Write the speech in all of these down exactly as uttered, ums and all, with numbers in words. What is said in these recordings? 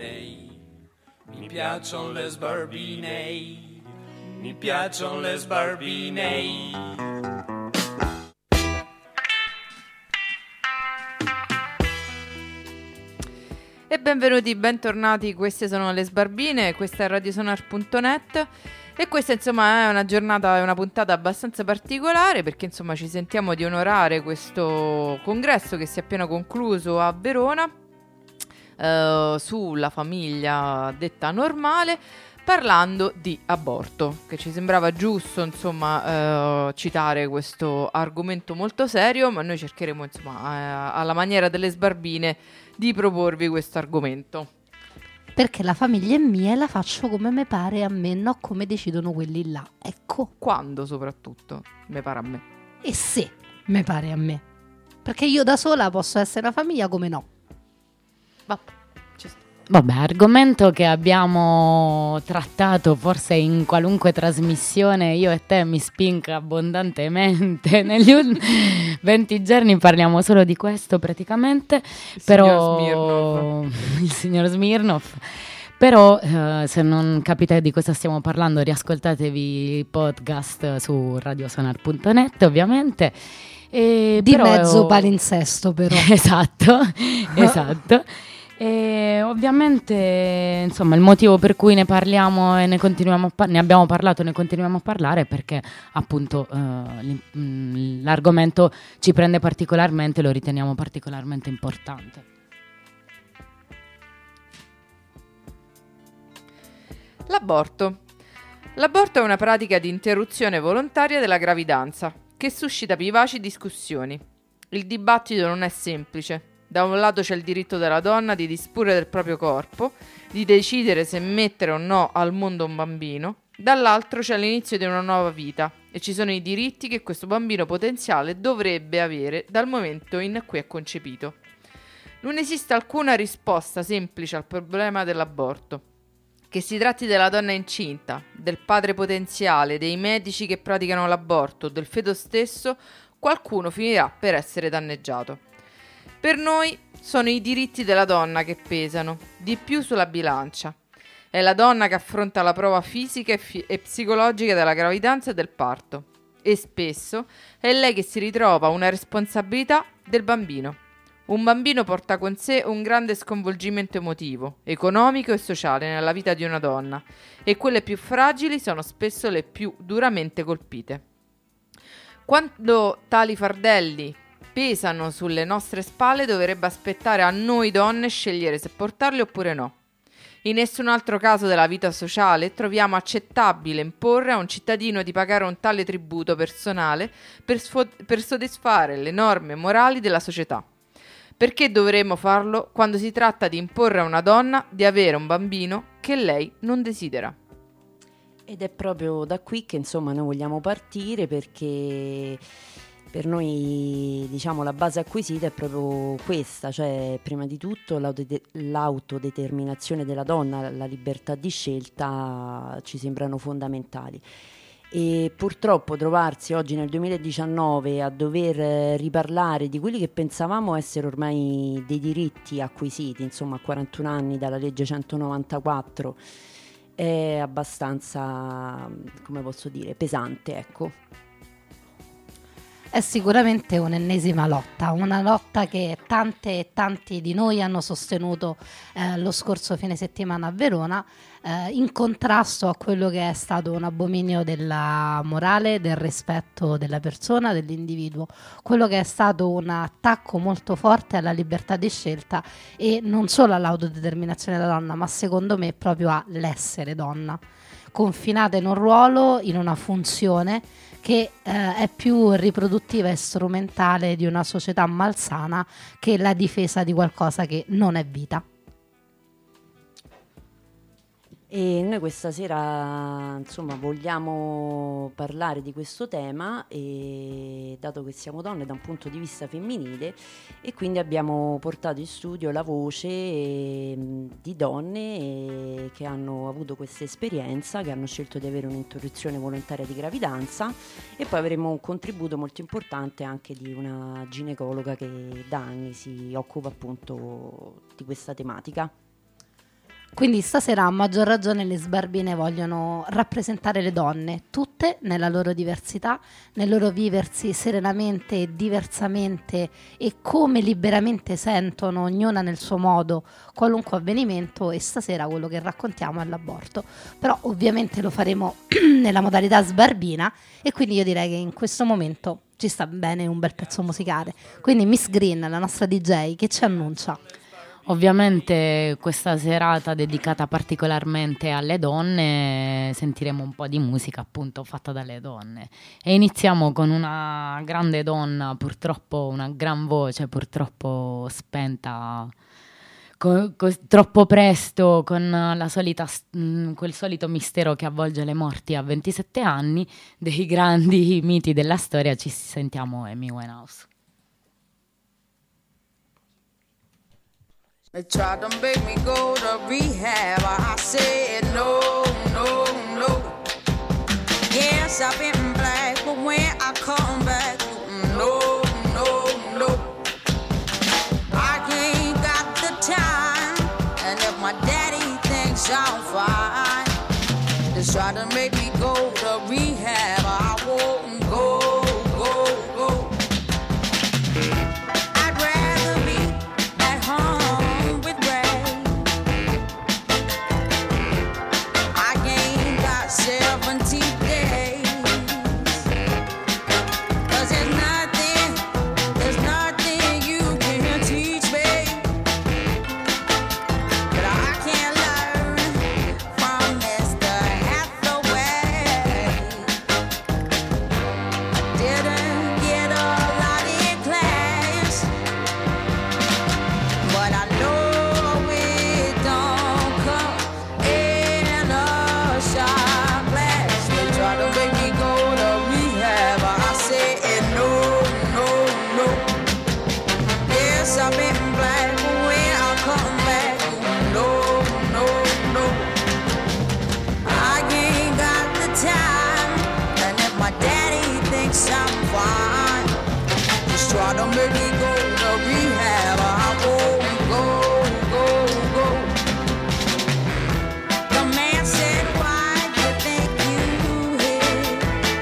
barbine, mi piacciono le sbarbine, mi piacciono le sbarbine. E benvenuti, bentornati, queste sono le Sbarbine, questa è radiosonar punto net e questa insomma è una giornata, è una puntata abbastanza particolare perché insomma ci sentiamo di onorare questo congresso che si è appena concluso a Verona eh, sulla famiglia detta normale, parlando di aborto, che ci sembrava giusto insomma eh, citare questo argomento molto serio, ma noi cercheremo insomma eh, alla maniera delle Sbarbine di proporvi questo argomento. Perché la famiglia è mia e la faccio come me pare a me, non come decidono quelli là. Ecco. Quando soprattutto me pare a me. E se me pare a me. Perché io da sola posso essere una famiglia come no. Vabbè, ci sta. Vabbè, argomento che abbiamo trattato forse in qualunque trasmissione, io e te mi spinca abbondantemente, negli ultimi venti giorni parliamo solo di questo praticamente, Il però signor Smirnoff. il signor Smirnoff, però eh, se non capite di cosa stiamo parlando riascoltatevi il podcast su radiosonar punto net ovviamente. E Di però mezzo palinsesto però. Esatto, esatto. E ovviamente insomma il motivo per cui ne parliamo e ne continuiamo a par- ne abbiamo parlato e ne continuiamo a parlare è perché appunto eh, l'argomento ci prende particolarmente, lo riteniamo particolarmente importante. L'aborto. L'aborto è una pratica di interruzione volontaria della gravidanza che suscita vivaci discussioni. Il dibattito non è semplice. Da un lato c'è il diritto della donna di disporre del proprio corpo, di decidere se mettere o no al mondo un bambino, dall'altro c'è l'inizio di una nuova vita e ci sono i diritti che questo bambino potenziale dovrebbe avere dal momento in cui è concepito. Non esiste alcuna risposta semplice al problema dell'aborto. Che si tratti della donna incinta, del padre potenziale, dei medici che praticano l'aborto, del feto stesso, qualcuno finirà per essere danneggiato. Per noi sono i diritti della donna che pesano, di più sulla bilancia. È la donna che affronta la prova fisica e, fi- e psicologica della gravidanza e del parto. E spesso è lei che si ritrova una responsabilità del bambino. Un bambino porta con sé un grande sconvolgimento emotivo, economico e sociale nella vita di una donna, e quelle più fragili sono spesso le più duramente colpite. Quando tali fardelli pesano sulle nostre spalle, dovrebbe aspettare a noi donne scegliere se portarli oppure no. In nessun altro caso della vita sociale troviamo accettabile imporre a un cittadino di pagare un tale tributo personale per, sfo- per soddisfare le norme morali della società. Perché dovremmo farlo quando si tratta di imporre a una donna di avere un bambino che lei non desidera? Ed è proprio da qui che insomma noi vogliamo partire, perché per noi, diciamo, la base acquisita è proprio questa, cioè prima di tutto l'autode- l'autodeterminazione della donna, la libertà di scelta ci sembrano fondamentali. E purtroppo trovarsi oggi nel duemiladiciannove a dover riparlare di quelli che pensavamo essere ormai dei diritti acquisiti, insomma a quarantuno anni dalla legge centonovantaquattro, è abbastanza, come posso dire, pesante, ecco. È sicuramente un'ennesima lotta, una lotta che tante e tanti di noi hanno sostenuto eh, lo scorso fine settimana a Verona, eh, in contrasto a quello che è stato un abominio della morale, del rispetto della persona, dell'individuo, quello che è stato un attacco molto forte alla libertà di scelta e non solo all'autodeterminazione della donna, ma secondo me proprio all'essere donna, confinata in un ruolo, in una funzione che eh, è più riproduttiva e strumentale di una società malsana che la difesa di qualcosa che non è vita. E noi questa sera insomma vogliamo parlare di questo tema, e dato che siamo donne da un punto di vista femminile, e quindi abbiamo portato in studio la voce eh, di donne eh, che hanno avuto questa esperienza, che hanno scelto di avere un'interruzione volontaria di gravidanza, e poi avremo un contributo molto importante anche di una ginecologa che da anni si occupa appunto di questa tematica. Quindi stasera a maggior ragione le sbarbine vogliono rappresentare le donne, tutte nella loro diversità, nel loro viversi serenamente e diversamente e come liberamente sentono, ognuna nel suo modo, qualunque avvenimento, e stasera quello che raccontiamo è l'aborto. Però ovviamente lo faremo nella modalità sbarbina e quindi io direi che in questo momento ci sta bene un bel pezzo musicale. Quindi Miss Green, la nostra D J, che ci annuncia? Ovviamente questa serata dedicata particolarmente alle donne, sentiremo un po' di musica appunto fatta dalle donne e iniziamo con una grande donna, purtroppo una gran voce, purtroppo spenta co- co- troppo presto, con la solita, mh, quel solito mistero che avvolge le morti a ventisette anni, dei grandi miti della storia. Ci sentiamo Amy Winehouse. They tried to make me go to rehab. I said no, no, no. Yes, I've been black, but when I come back, no, no, no. I ain't got the time, and if my daddy thinks I'm fine, they try to make me go to rehab. I won't go, go, go. I'd rather be at home. seventy days, 'cause there's nothing, there's nothing you can teach me that I can't learn from Mister Hathaway. I didn't get a lot in class, but I know it don't come in a shot. Try to make me go to rehab. I said no, no, no. Yes, I've been black, but when I come back, no, no, no. I ain't got the time, and if my daddy thinks I'm fine, just try to make me go to rehab. I won't go, go, go. The man said, why do you think you hit?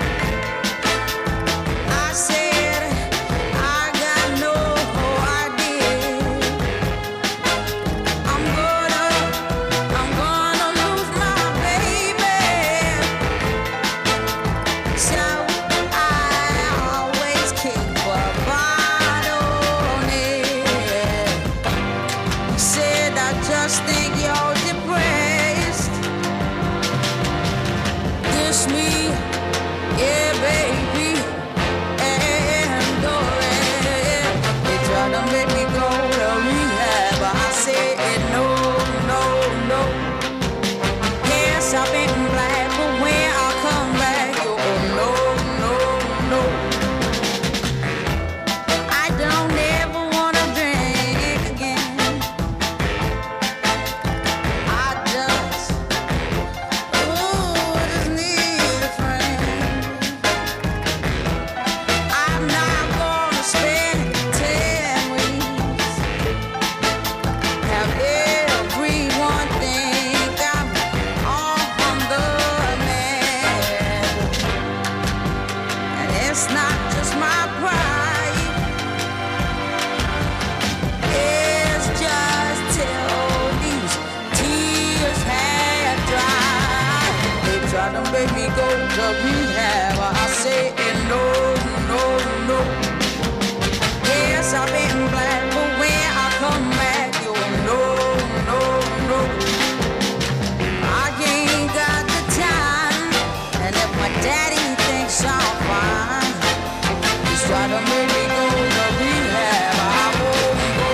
I said, I got no idea. I'm gonna, I'm gonna lose my baby. So I always keep a bottle near. He said, I just think you're depressed. Kiss me, yeah, baby, and go ahead. They try to make me go to rehab. I said no, no, no. Yes, I've been black, but when I come back, you oh no, no, no. I don't ever wanna drink again. I just, ooh, just need a friend. I'm not gonna spend ten weeks. Have everyone think I'm on the man. And it's not just my pride. It's just till these tears had dried. They try to make me go to rehab. I say no, no, no. Yes, I've been black, but when I come back, you no, no, no. I ain't got the time, and if my daddy thinks I'm fine, he's trying to make me go to rehab. I won't go,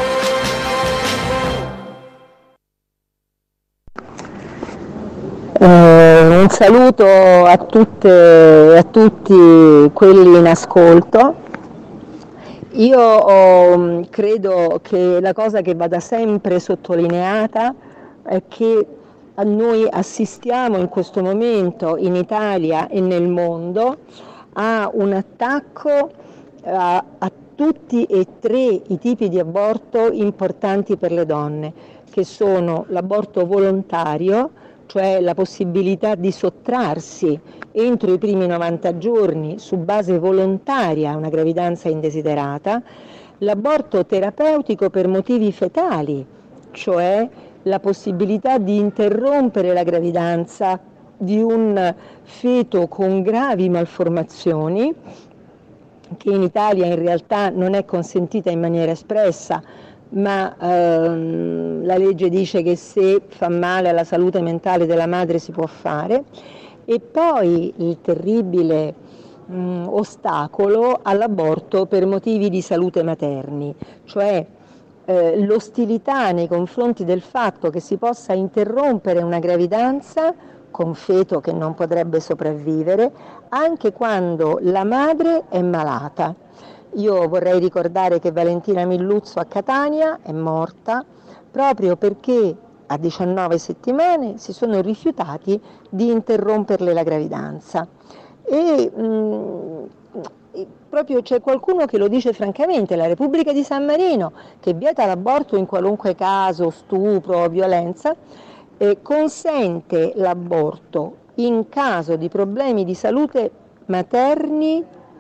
go, go. Eh, un saluto a tutte e a tutti quelli in ascolto. Io oh, credo che la cosa che vada sempre sottolineata è che a noi assistiamo in questo momento in Italia e nel mondo a un attacco a, a tutti e tre i tipi di aborto importanti per le donne, che sono l'aborto volontario, cioè la possibilità di sottrarsi entro i primi novanta giorni su base volontaria a una gravidanza indesiderata, l'aborto terapeutico per motivi fetali, cioè la possibilità di interrompere la gravidanza di un feto con gravi malformazioni, che in Italia in realtà non è consentita in maniera espressa, ma ehm, la legge dice che se fa male alla salute mentale della madre si può fare, e poi il terribile mh, ostacolo all'aborto per motivi di salute materni, cioè eh, l'ostilità nei confronti del fatto che si possa interrompere una gravidanza con feto che non potrebbe sopravvivere anche quando la madre è malata. Io vorrei ricordare che Valentina Milluzzo a Catania è morta proprio perché a diciannove settimane si sono rifiutati di interromperle la gravidanza. E mh, proprio c'è qualcuno che lo dice francamente, la Repubblica di San Marino, che vieta l'aborto in qualunque caso, stupro o violenza, eh, consente l'aborto in caso di problemi di salute materni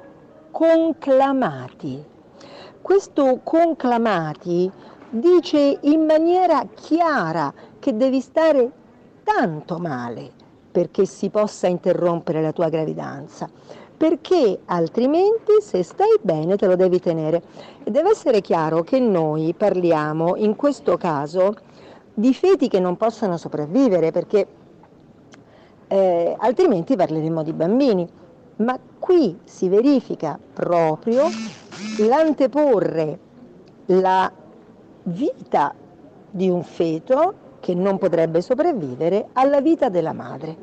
conclamati. Questo conclamati dice in maniera chiara che devi stare tanto male perché si possa interrompere la tua gravidanza, perché altrimenti se stai bene te lo devi tenere. E deve essere chiaro che noi parliamo in questo caso di feti che non possono sopravvivere, perché eh, altrimenti parleremo di bambini. Ma qui si verifica proprio l'anteporre la vita di un feto che non potrebbe sopravvivere alla vita della madre.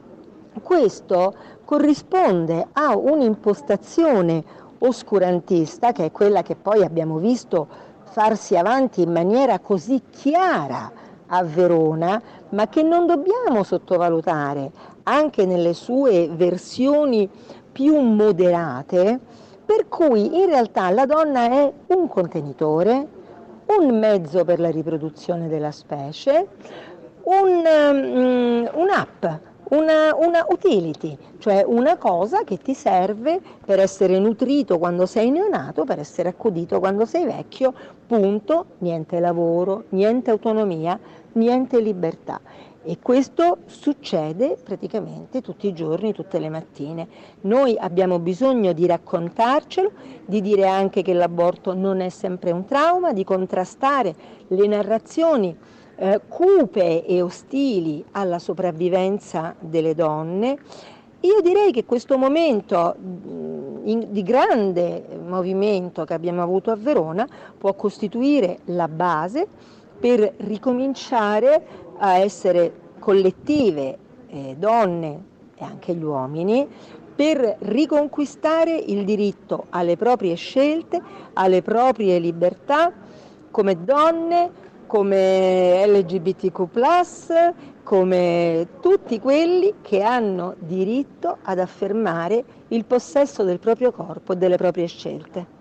Questo corrisponde a un'impostazione oscurantista, che è quella che poi abbiamo visto farsi avanti in maniera così chiara a Verona, ma che non dobbiamo sottovalutare anche nelle sue versioni più moderate, per cui in realtà la donna è un contenitore, un mezzo per la riproduzione della specie, un, um, un'app, una, una utility, cioè una cosa che ti serve per essere nutrito quando sei neonato, per essere accudito quando sei vecchio, punto, niente lavoro, niente autonomia, niente libertà. E questo succede praticamente tutti i giorni, tutte le mattine. Noi abbiamo bisogno di raccontarcelo, di dire anche che l'aborto non è sempre un trauma, di contrastare le narrazioni eh, cupe e ostili alla sopravvivenza delle donne. Io direi che questo momento in, di grande movimento che abbiamo avuto a Verona può costituire la base per ricominciare a essere collettive, eh, donne e anche gli uomini, per riconquistare il diritto alle proprie scelte, alle proprie libertà, come donne, come L G B T Q plus, come tutti quelli che hanno diritto ad affermare il possesso del proprio corpo e delle proprie scelte.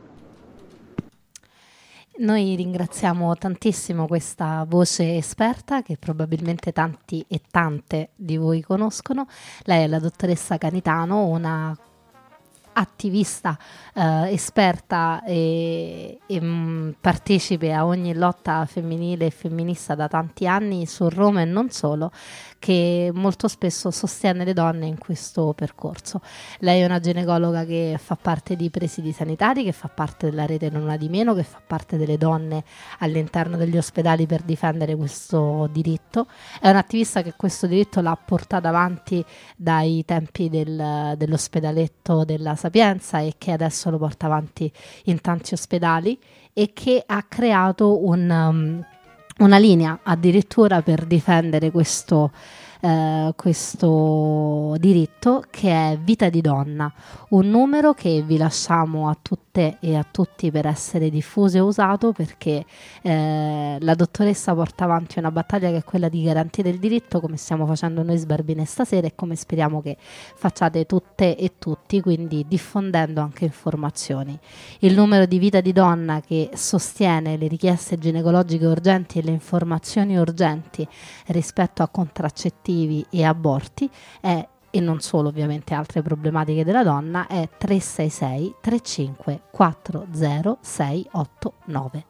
Noi ringraziamo tantissimo questa voce esperta che probabilmente tanti e tante di voi conoscono. Lei è la dottoressa Canitano, una attivista eh, esperta e, e mh, partecipe a ogni lotta femminile e femminista da tanti anni su Roma e non solo, che molto spesso sostiene le donne in questo percorso. Lei è una ginecologa che fa parte di presidi sanitari, che fa parte della rete Non Una Di Meno, che fa parte delle donne all'interno degli ospedali per difendere questo diritto. È un'attivista che questo diritto l'ha portato avanti dai tempi del, dell'ospedaletto della Sapienza e che adesso lo porta avanti in tanti ospedali, e che ha creato un, um, una linea addirittura per difendere questo eh, questo diritto, che è Vita di Donna, un numero che vi lasciamo a tutte e a tutti per essere diffuso e usato, perché eh, la dottoressa porta avanti una battaglia che è quella di garantire il diritto, come stiamo facendo noi Sbarbine stasera e come speriamo che facciate tutte e tutti, quindi diffondendo anche informazioni. Il numero di Vita di Donna, che sostiene le richieste ginecologiche urgenti e le informazioni urgenti rispetto a contraccettivi e aborti, è, e non solo ovviamente altre problematiche della donna, è tre sei sei tre cinque quattro zero sei otto nove.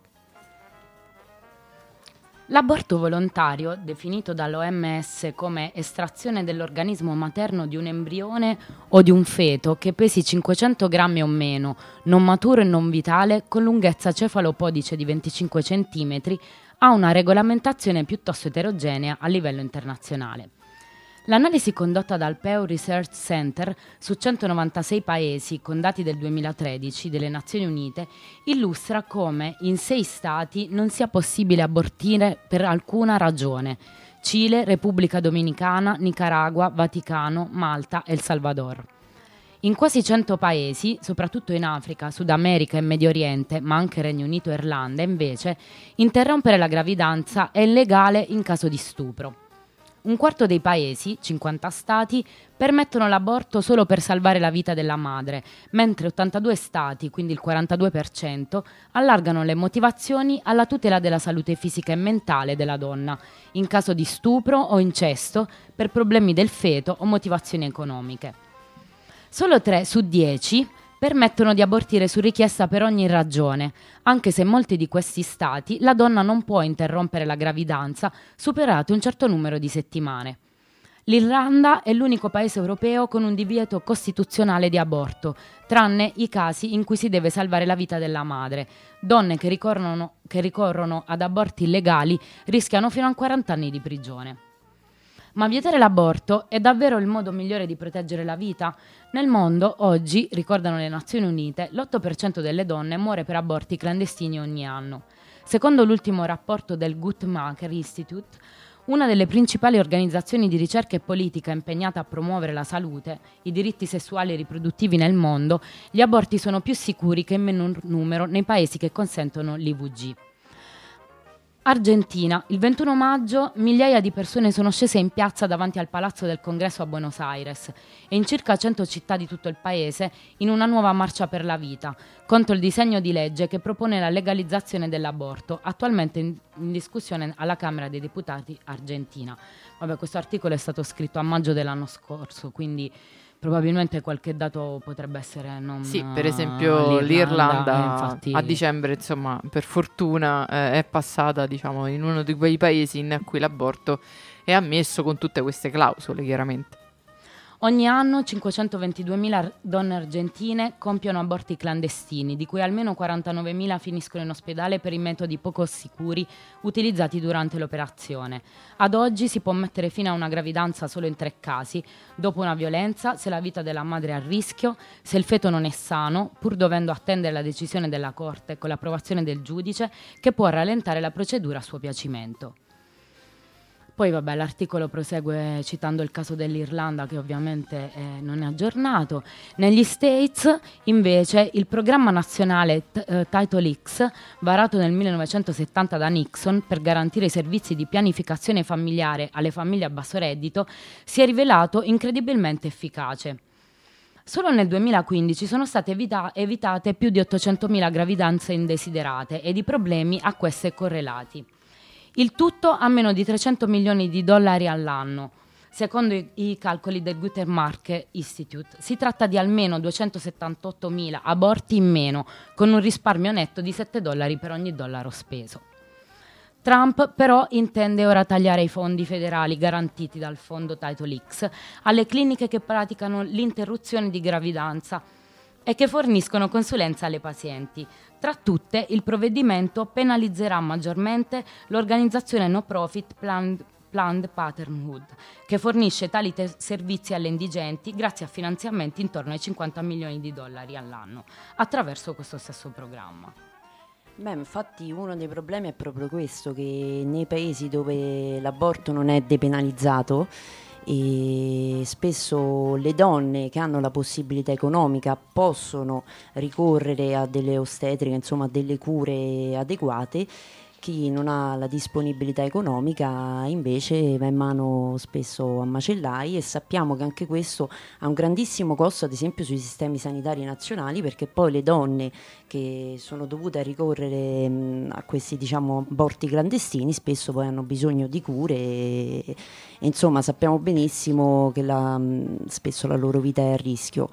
L'aborto volontario, definito dall'O M S come estrazione dell'organismo materno di un embrione o di un feto che pesi cinquecento grammi o meno, non maturo e non vitale, con lunghezza cefalopodice di venticinque centimetri, ha una regolamentazione piuttosto eterogenea a livello internazionale. L'analisi condotta dal Pew Research Center su centonovantasei paesi con dati del duemilatredici delle Nazioni Unite illustra come in sei stati non sia possibile abortire per alcuna ragione: Cile, Repubblica Dominicana, Nicaragua, Vaticano, Malta e El Salvador. In quasi cento paesi, soprattutto in Africa, Sud America e Medio Oriente, ma anche Regno Unito e Irlanda, invece, interrompere la gravidanza è illegale in caso di stupro. Un quarto dei paesi, cinquanta stati, permettono l'aborto solo per salvare la vita della madre, mentre ottantadue stati, quindi il quarantadue per cento, allargano le motivazioni alla tutela della salute fisica e mentale della donna, in caso di stupro o incesto, per problemi del feto o motivazioni economiche. Solo tre su dieci permettono di abortire su richiesta per ogni ragione, anche se in molti di questi stati la donna non può interrompere la gravidanza superato un certo numero di settimane. L'Irlanda è l'unico paese europeo con un divieto costituzionale di aborto, tranne i casi in cui si deve salvare la vita della madre. Donne che ricorrono, che ricorrono ad aborti illegali rischiano fino a quaranta anni di prigione. Ma vietare l'aborto è davvero il modo migliore di proteggere la vita? Nel mondo, oggi, ricordano le Nazioni Unite, l'otto per cento delle donne muore per aborti clandestini ogni anno. Secondo l'ultimo rapporto del Guttmacher Institute, una delle principali organizzazioni di ricerca e politica impegnata a promuovere la salute, i diritti sessuali e riproduttivi nel mondo, gli aborti sono più sicuri che in minor numero nei paesi che consentono l'I V G. Argentina, il ventuno maggio migliaia di persone sono scese in piazza davanti al Palazzo del Congresso a Buenos Aires e in circa cento città di tutto il paese in una nuova marcia per la vita, contro il disegno di legge che propone la legalizzazione dell'aborto, attualmente in, in discussione alla Camera dei Deputati argentina. Vabbè, questo articolo è stato scritto a maggio dell'anno scorso, quindi probabilmente qualche dato potrebbe essere non Sì, per esempio l'Irlanda, l'Irlanda eh, infatti, a dicembre, insomma, per fortuna eh, è passata, diciamo, in uno di quei paesi in cui l'aborto è ammesso con tutte queste clausole, chiaramente. Ogni anno cinquecentoventiduemila donne argentine compiono aborti clandestini, di cui almeno quarantanovemila finiscono in ospedale per i metodi poco sicuri utilizzati durante l'operazione. Ad oggi si può mettere fine a una gravidanza solo in tre casi: dopo una violenza, se la vita della madre è a rischio, se il feto non è sano, pur dovendo attendere la decisione della Corte con l'approvazione del giudice, che può rallentare la procedura a suo piacimento. Poi vabbè, l'articolo prosegue citando il caso dell'Irlanda, che ovviamente eh, non è aggiornato. Negli States invece il programma nazionale t- eh, Title X, varato nel millenovecentosettanta da Nixon per garantire i servizi di pianificazione familiare alle famiglie a basso reddito, si è rivelato incredibilmente efficace. Solo nel duemilaquindici sono state evita- evitate più di ottocentomila gravidanze indesiderate ed i problemi a queste correlati. Il tutto a meno di trecento milioni di dollari all'anno. Secondo i, i calcoli del Guttmacher Institute, si tratta di almeno duecentosettantottomila aborti in meno, con un risparmio netto di sette dollari per ogni dollaro speso. Trump però intende ora tagliare i fondi federali garantiti dal fondo Title X alle cliniche che praticano l'interruzione di gravidanza e che forniscono consulenza alle pazienti. Tra tutte, il provvedimento penalizzerà maggiormente l'organizzazione no profit Planned, Planned Parenthood, che fornisce tali te- servizi alle indigenti grazie a finanziamenti intorno ai cinquanta milioni di dollari all'anno, attraverso questo stesso programma. Beh, infatti uno dei problemi è proprio questo, che nei paesi dove l'aborto non è depenalizzato e spesso le donne che hanno la possibilità economica possono ricorrere a delle ostetriche, insomma a delle cure adeguate. Chi non ha la disponibilità economica invece va in mano spesso a macellai, e sappiamo che anche questo ha un grandissimo costo ad esempio sui sistemi sanitari nazionali, perché poi le donne che sono dovute a ricorrere mh, a questi diciamo aborti clandestini spesso poi hanno bisogno di cure e, e insomma sappiamo benissimo che la, mh, spesso la loro vita è a rischio.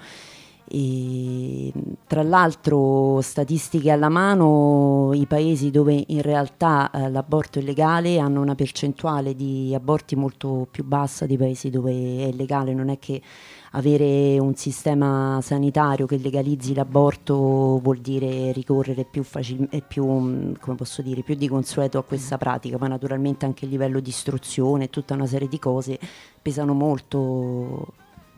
E, tra l'altro, statistiche alla mano, i paesi dove in realtà eh, l'aborto è legale hanno una percentuale di aborti molto più bassa dei paesi dove è legale. Non è che avere un sistema sanitario che legalizzi l'aborto vuol dire ricorrere più facil- e più, come posso dire, più di consueto a questa pratica, ma naturalmente anche il livello di istruzione e tutta una serie di cose pesano molto.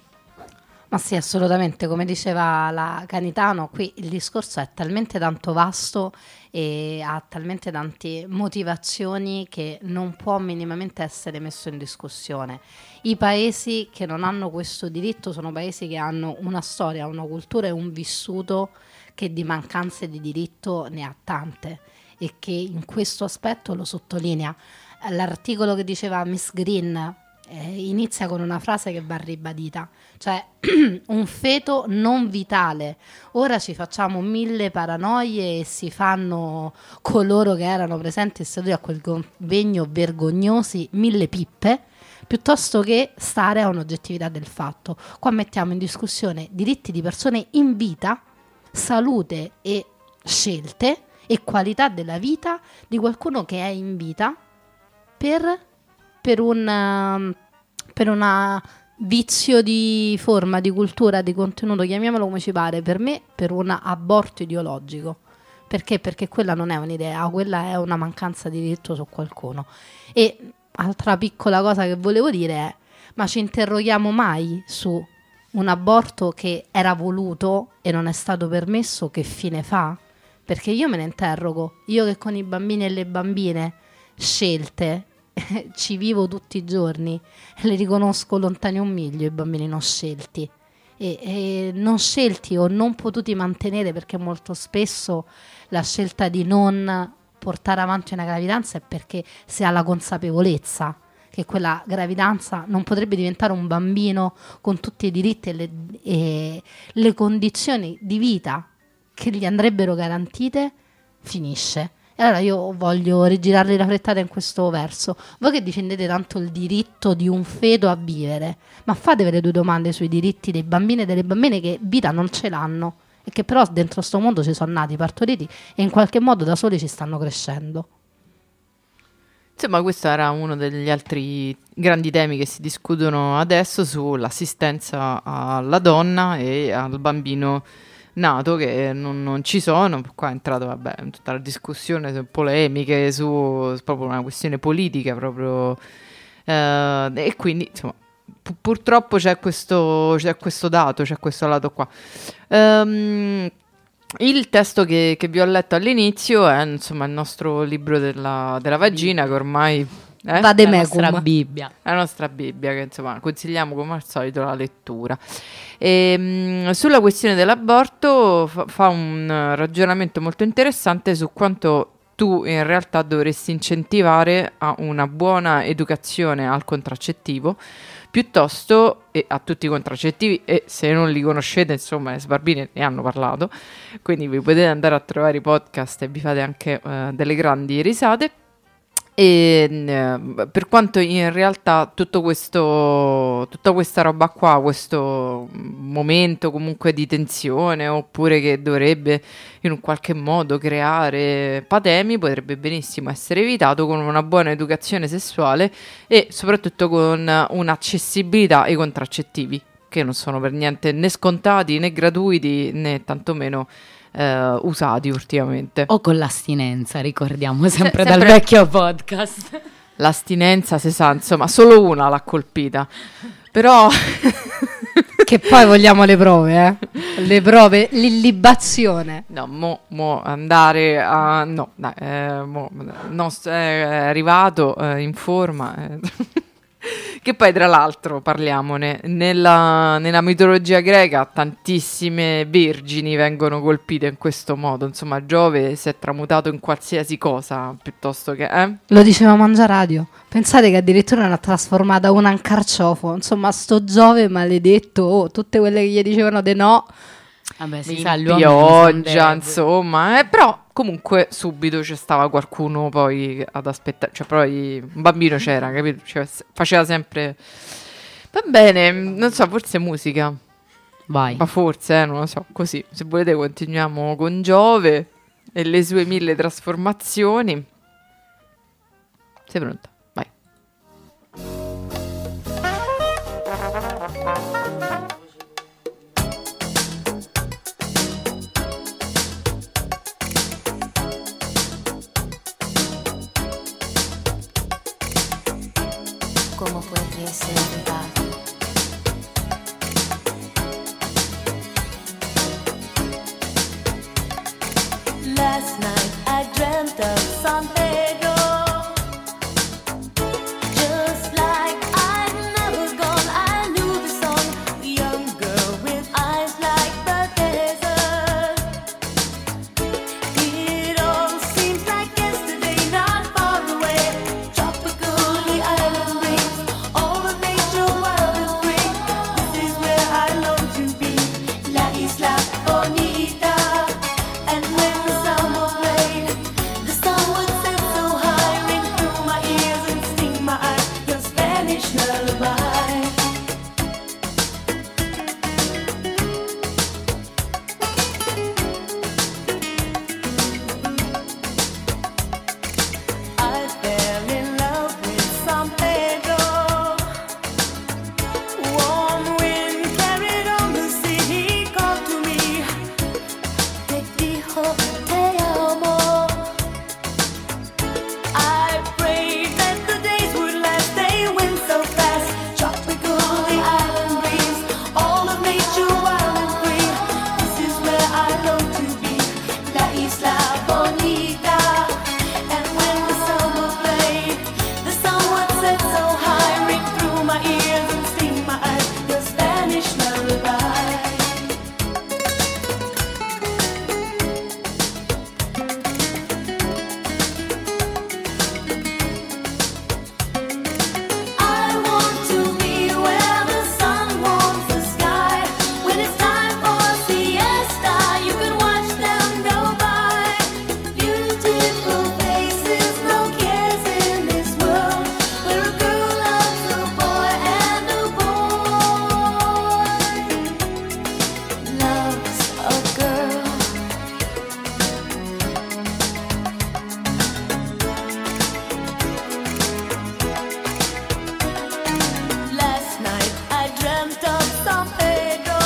Ma sì, assolutamente, come diceva la Canitano, qui il discorso è talmente tanto vasto e ha talmente tante motivazioni che non può minimamente essere messo in discussione. I paesi che non hanno questo diritto sono paesi che hanno una storia, una cultura e un vissuto che di mancanze di diritto ne ha tante, e che in questo aspetto lo sottolinea. L'articolo che diceva Miss Green Eh, inizia con una frase che va ribadita, cioè un feto non vitale. Ora ci facciamo mille paranoie e si fanno coloro che erano presenti e seduti a quel convegno vergognosi mille pippe, piuttosto che stare a un'oggettività del fatto. Qua mettiamo in discussione diritti di persone in vita, salute e scelte e qualità della vita di qualcuno che è in vita per per un per una vizio di forma, di cultura, di contenuto, chiamiamolo come ci pare. Per me, per un aborto ideologico. Perché? Perché quella non è un'idea, quella è una mancanza di diritto su qualcuno. E altra piccola cosa che volevo dire è: ma ci interroghiamo mai su un aborto che era voluto e non è stato permesso, che fine fa? Perché io me ne interrogo, io che con i bambini e le bambine scelte ci vivo tutti i giorni, le riconosco lontani un miglio i bambini non scelti e, e non scelti o non potuti mantenere, perché molto spesso la scelta di non portare avanti una gravidanza è perché si ha la consapevolezza che quella gravidanza non potrebbe diventare un bambino con tutti i diritti e le, e le condizioni di vita che gli andrebbero garantite, finisce. E allora io voglio rigirarli la frettata in questo verso. Voi che difendete tanto il diritto di un feto a vivere, ma fatevi le due domande sui diritti dei bambini e delle bambine che vita non ce l'hanno e che però dentro sto mondo ci sono nati, partoriti e in qualche modo da soli ci stanno crescendo. Insomma, questo era uno degli altri grandi temi che si discutono adesso sull'assistenza alla donna e al bambino nato, che non, non ci sono. Qua è entrato, vabbè, tutta la discussione su polemiche, su, su proprio una questione politica proprio, eh, e quindi insomma pu- purtroppo c'è questo, c'è questo dato, c'è questo lato qua. Um, il testo che, che vi ho letto all'inizio è insomma il nostro libro della, della vagina, che ormai Eh? Va de La mecum. nostra Bibbia. La nostra Bibbia, che insomma consigliamo come al solito la lettura. E, mh, sulla questione dell'aborto fa, fa un ragionamento molto interessante su quanto tu in realtà dovresti incentivare a una buona educazione al contraccettivo, piuttosto e a tutti i contraccettivi, e se non li conoscete, insomma, le Sbarbine ne hanno parlato, quindi vi potete andare a trovare i podcast e vi fate anche uh, delle grandi risate. E eh, per quanto in realtà tutto questo, tutta questa roba qua, questo momento comunque di tensione, oppure che dovrebbe in un qualche modo creare patemi, potrebbe benissimo essere evitato con una buona educazione sessuale e soprattutto con un'accessibilità ai contraccettivi, che non sono per niente né scontati né gratuiti né tantomeno Uh, usati ultimamente. O con l'astinenza, ricordiamo sempre, Se- dal sempre- vecchio podcast. L'astinenza, se sa, insomma, solo una l'ha colpita. Però Che poi vogliamo le prove, eh? Le prove, l'illibazione. no, mo, mo andare a no, dai, eh, mo, no, è arrivato eh, in forma, eh, Che poi, tra l'altro, parliamone, nella, nella mitologia greca tantissime vergini vengono colpite in questo modo. Insomma, Giove si è tramutato in qualsiasi cosa piuttosto che... Eh? Lo diceva Mangiaradio. Pensate che addirittura l'ha trasformata una in carciofo. Insomma, sto Giove maledetto, oh, tutte quelle che gli dicevano di no. Vabbè, si In sa, gli uomini sono pioggia, deboli. insomma, eh, però comunque subito c'è stava qualcuno poi ad aspettare, cioè poi un bambino c'era, capito? Cioè, s- faceva sempre... Va bene, non so, forse musica, Vai. ma forse, eh, non lo so, così. Se volete continuiamo con Giove e le sue mille trasformazioni. Sei pronta? Vai. ¿Cómo puede ser verdad? Last night I dreamt of San Pedro, just like I'd never gone. I knew the song, a young girl with eyes like the desert. It all seems like yesterday, not far away. Tropical, the island breeze, all the nature wild and free. This is where I long to be, La Isla Bonita. And when the summer played, the sun would set so high, ring through my ears and sting my eyes, your Spanish lullaby. I fell in love with San Pedro. Warm wind carried on the sea. He called to me, te dijo te amo. I prayed that the days would last. They went so fast. Tropical, the island breeze, all of nature wild and free. This is where I long to be, La Isla Bonita. And when the summer played, the sun would set so high, ring through my ears and sting my eyes, your Spanish lullaby. I want to be where the sun warms the sky. When it's time for siesta, you can watch them go by. Beautiful faces, no cares in this world, where a girl loves a boy and a boy loves a girl. Last night I dreamt of San Pedro.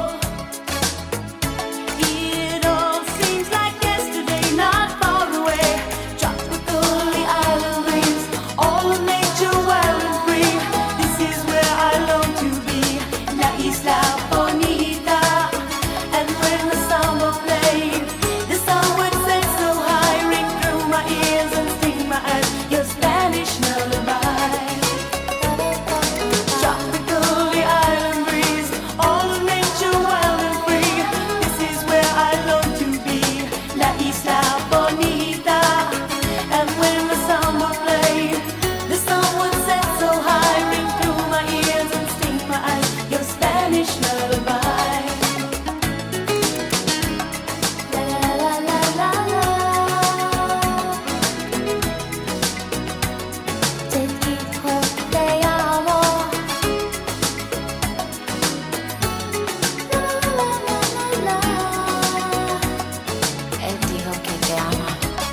It all seems like yesterday, not far away. Tropical, the island breeze, all of nature wild and free. This is where I long to be, La Isla Bonita. And when the summer played, the sun would set so high, ring through my ears and sting my eyes, your Spanish lullaby. Tropical, the island breeze, all of nature wild and free. This is where I long to be, La Isla Bonita. And when the summer played, the sun would set so high, ring through my ears and sting my eyes, your Spanish lullaby. La la la la la la. Te dijo te amo. Él dijo que te ama.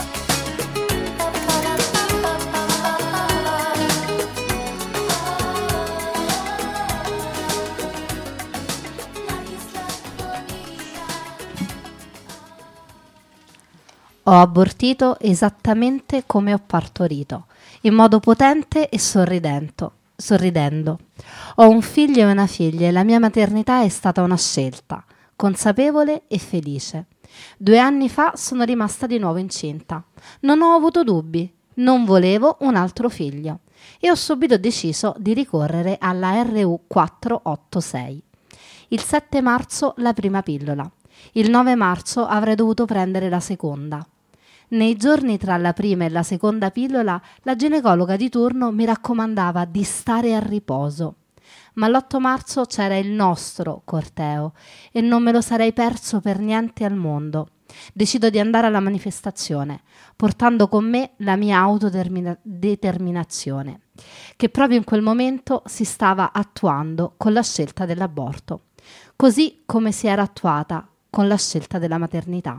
Ho abortito esattamente come ho partorito, in modo potente e sorridento, sorridendo. Ho un figlio e una figlia e la mia maternità è stata una scelta, consapevole e felice. Due anni fa sono rimasta di nuovo incinta. Non ho avuto dubbi, non volevo un altro figlio. e ho subito deciso di ricorrere alla R U quattrocentottantasei. Il sette marzo la prima pillola, il nove marzo avrei dovuto prendere la seconda. Nei giorni tra la prima e la seconda pillola la ginecologa di turno mi raccomandava di stare a riposo. Ma l'otto marzo c'era il nostro corteo e non me lo sarei perso per niente al mondo. Decido di andare alla manifestazione, portando con me la mia autodeterminazione, che proprio in quel momento si stava attuando con la scelta dell'aborto, così come si era attuata con la scelta della maternità.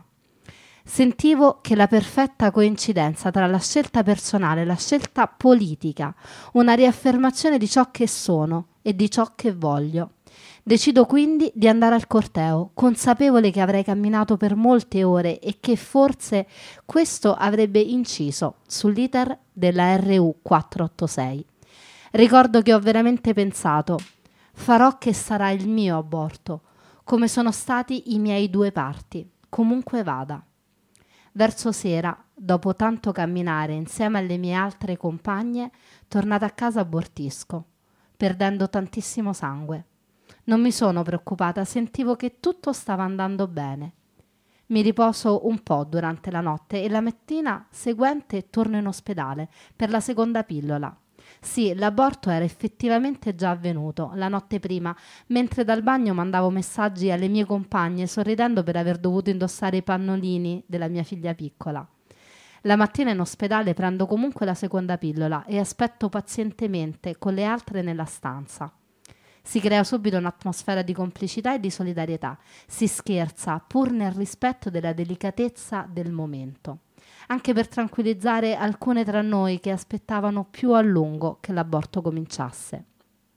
Sentivo che la perfetta coincidenza tra la scelta personale e la scelta politica, una riaffermazione di ciò che sono e di ciò che voglio. Decido quindi di andare al corteo, consapevole che avrei camminato per molte ore e che forse questo avrebbe inciso sull'iter della R U quattrocentottantasei. Ricordo che ho veramente pensato: farò che sarà il mio aborto, come sono stati i miei due parti, comunque vada. Verso sera, dopo tanto camminare insieme alle mie altre compagne, tornata a casa abortisco, perdendo tantissimo sangue. Non mi sono preoccupata, sentivo che tutto stava andando bene. Mi riposo un po' durante la notte e la mattina seguente torno in ospedale per la seconda pillola. Sì, l'aborto era effettivamente già avvenuto la notte prima, mentre dal bagno mandavo messaggi alle mie compagne sorridendo per aver dovuto indossare i pannolini della mia figlia piccola. La mattina in ospedale prendo comunque la seconda pillola e aspetto pazientemente con le altre nella stanza. Si crea subito un'atmosfera di complicità e di solidarietà. Si scherza, pur nel rispetto della delicatezza del momento, anche per tranquillizzare alcune tra noi che aspettavano più a lungo che l'aborto cominciasse.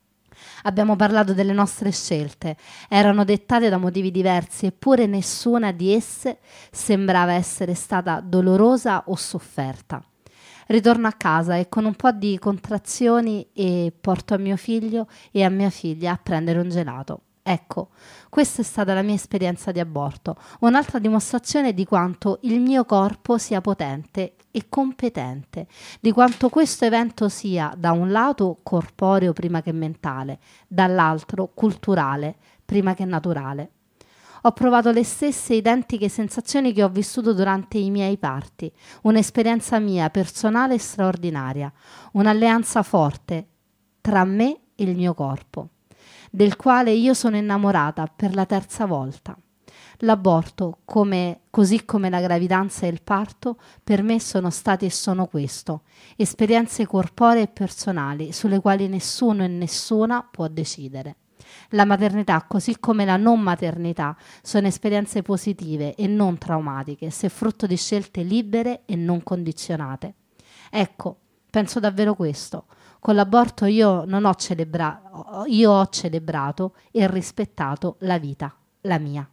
Abbiamo parlato delle nostre scelte, erano dettate da motivi diversi, eppure nessuna di esse sembrava essere stata dolorosa o sofferta. Ritorno a casa e con un po' di contrazioni e porto a mio figlio e a mia figlia a prendere un gelato. Ecco, questa è stata la mia esperienza di aborto, un'altra dimostrazione di quanto il mio corpo sia potente e competente, di quanto questo evento sia da un lato corporeo prima che mentale, dall'altro culturale prima che naturale. Ho provato le stesse identiche sensazioni che ho vissuto durante i miei parti, un'esperienza mia personale e straordinaria, un'alleanza forte tra me e il mio corpo, del quale io sono innamorata per la terza volta. L'aborto, come, così come la gravidanza e il parto, per me sono stati e sono questo, esperienze corporee e personali sulle quali nessuno e nessuna può decidere. La maternità, così come la non maternità, sono esperienze positive e non traumatiche, se frutto di scelte libere e non condizionate. Ecco, penso davvero questo. Con l'aborto io non ho celebrato, io ho celebrato e rispettato la vita, la mia.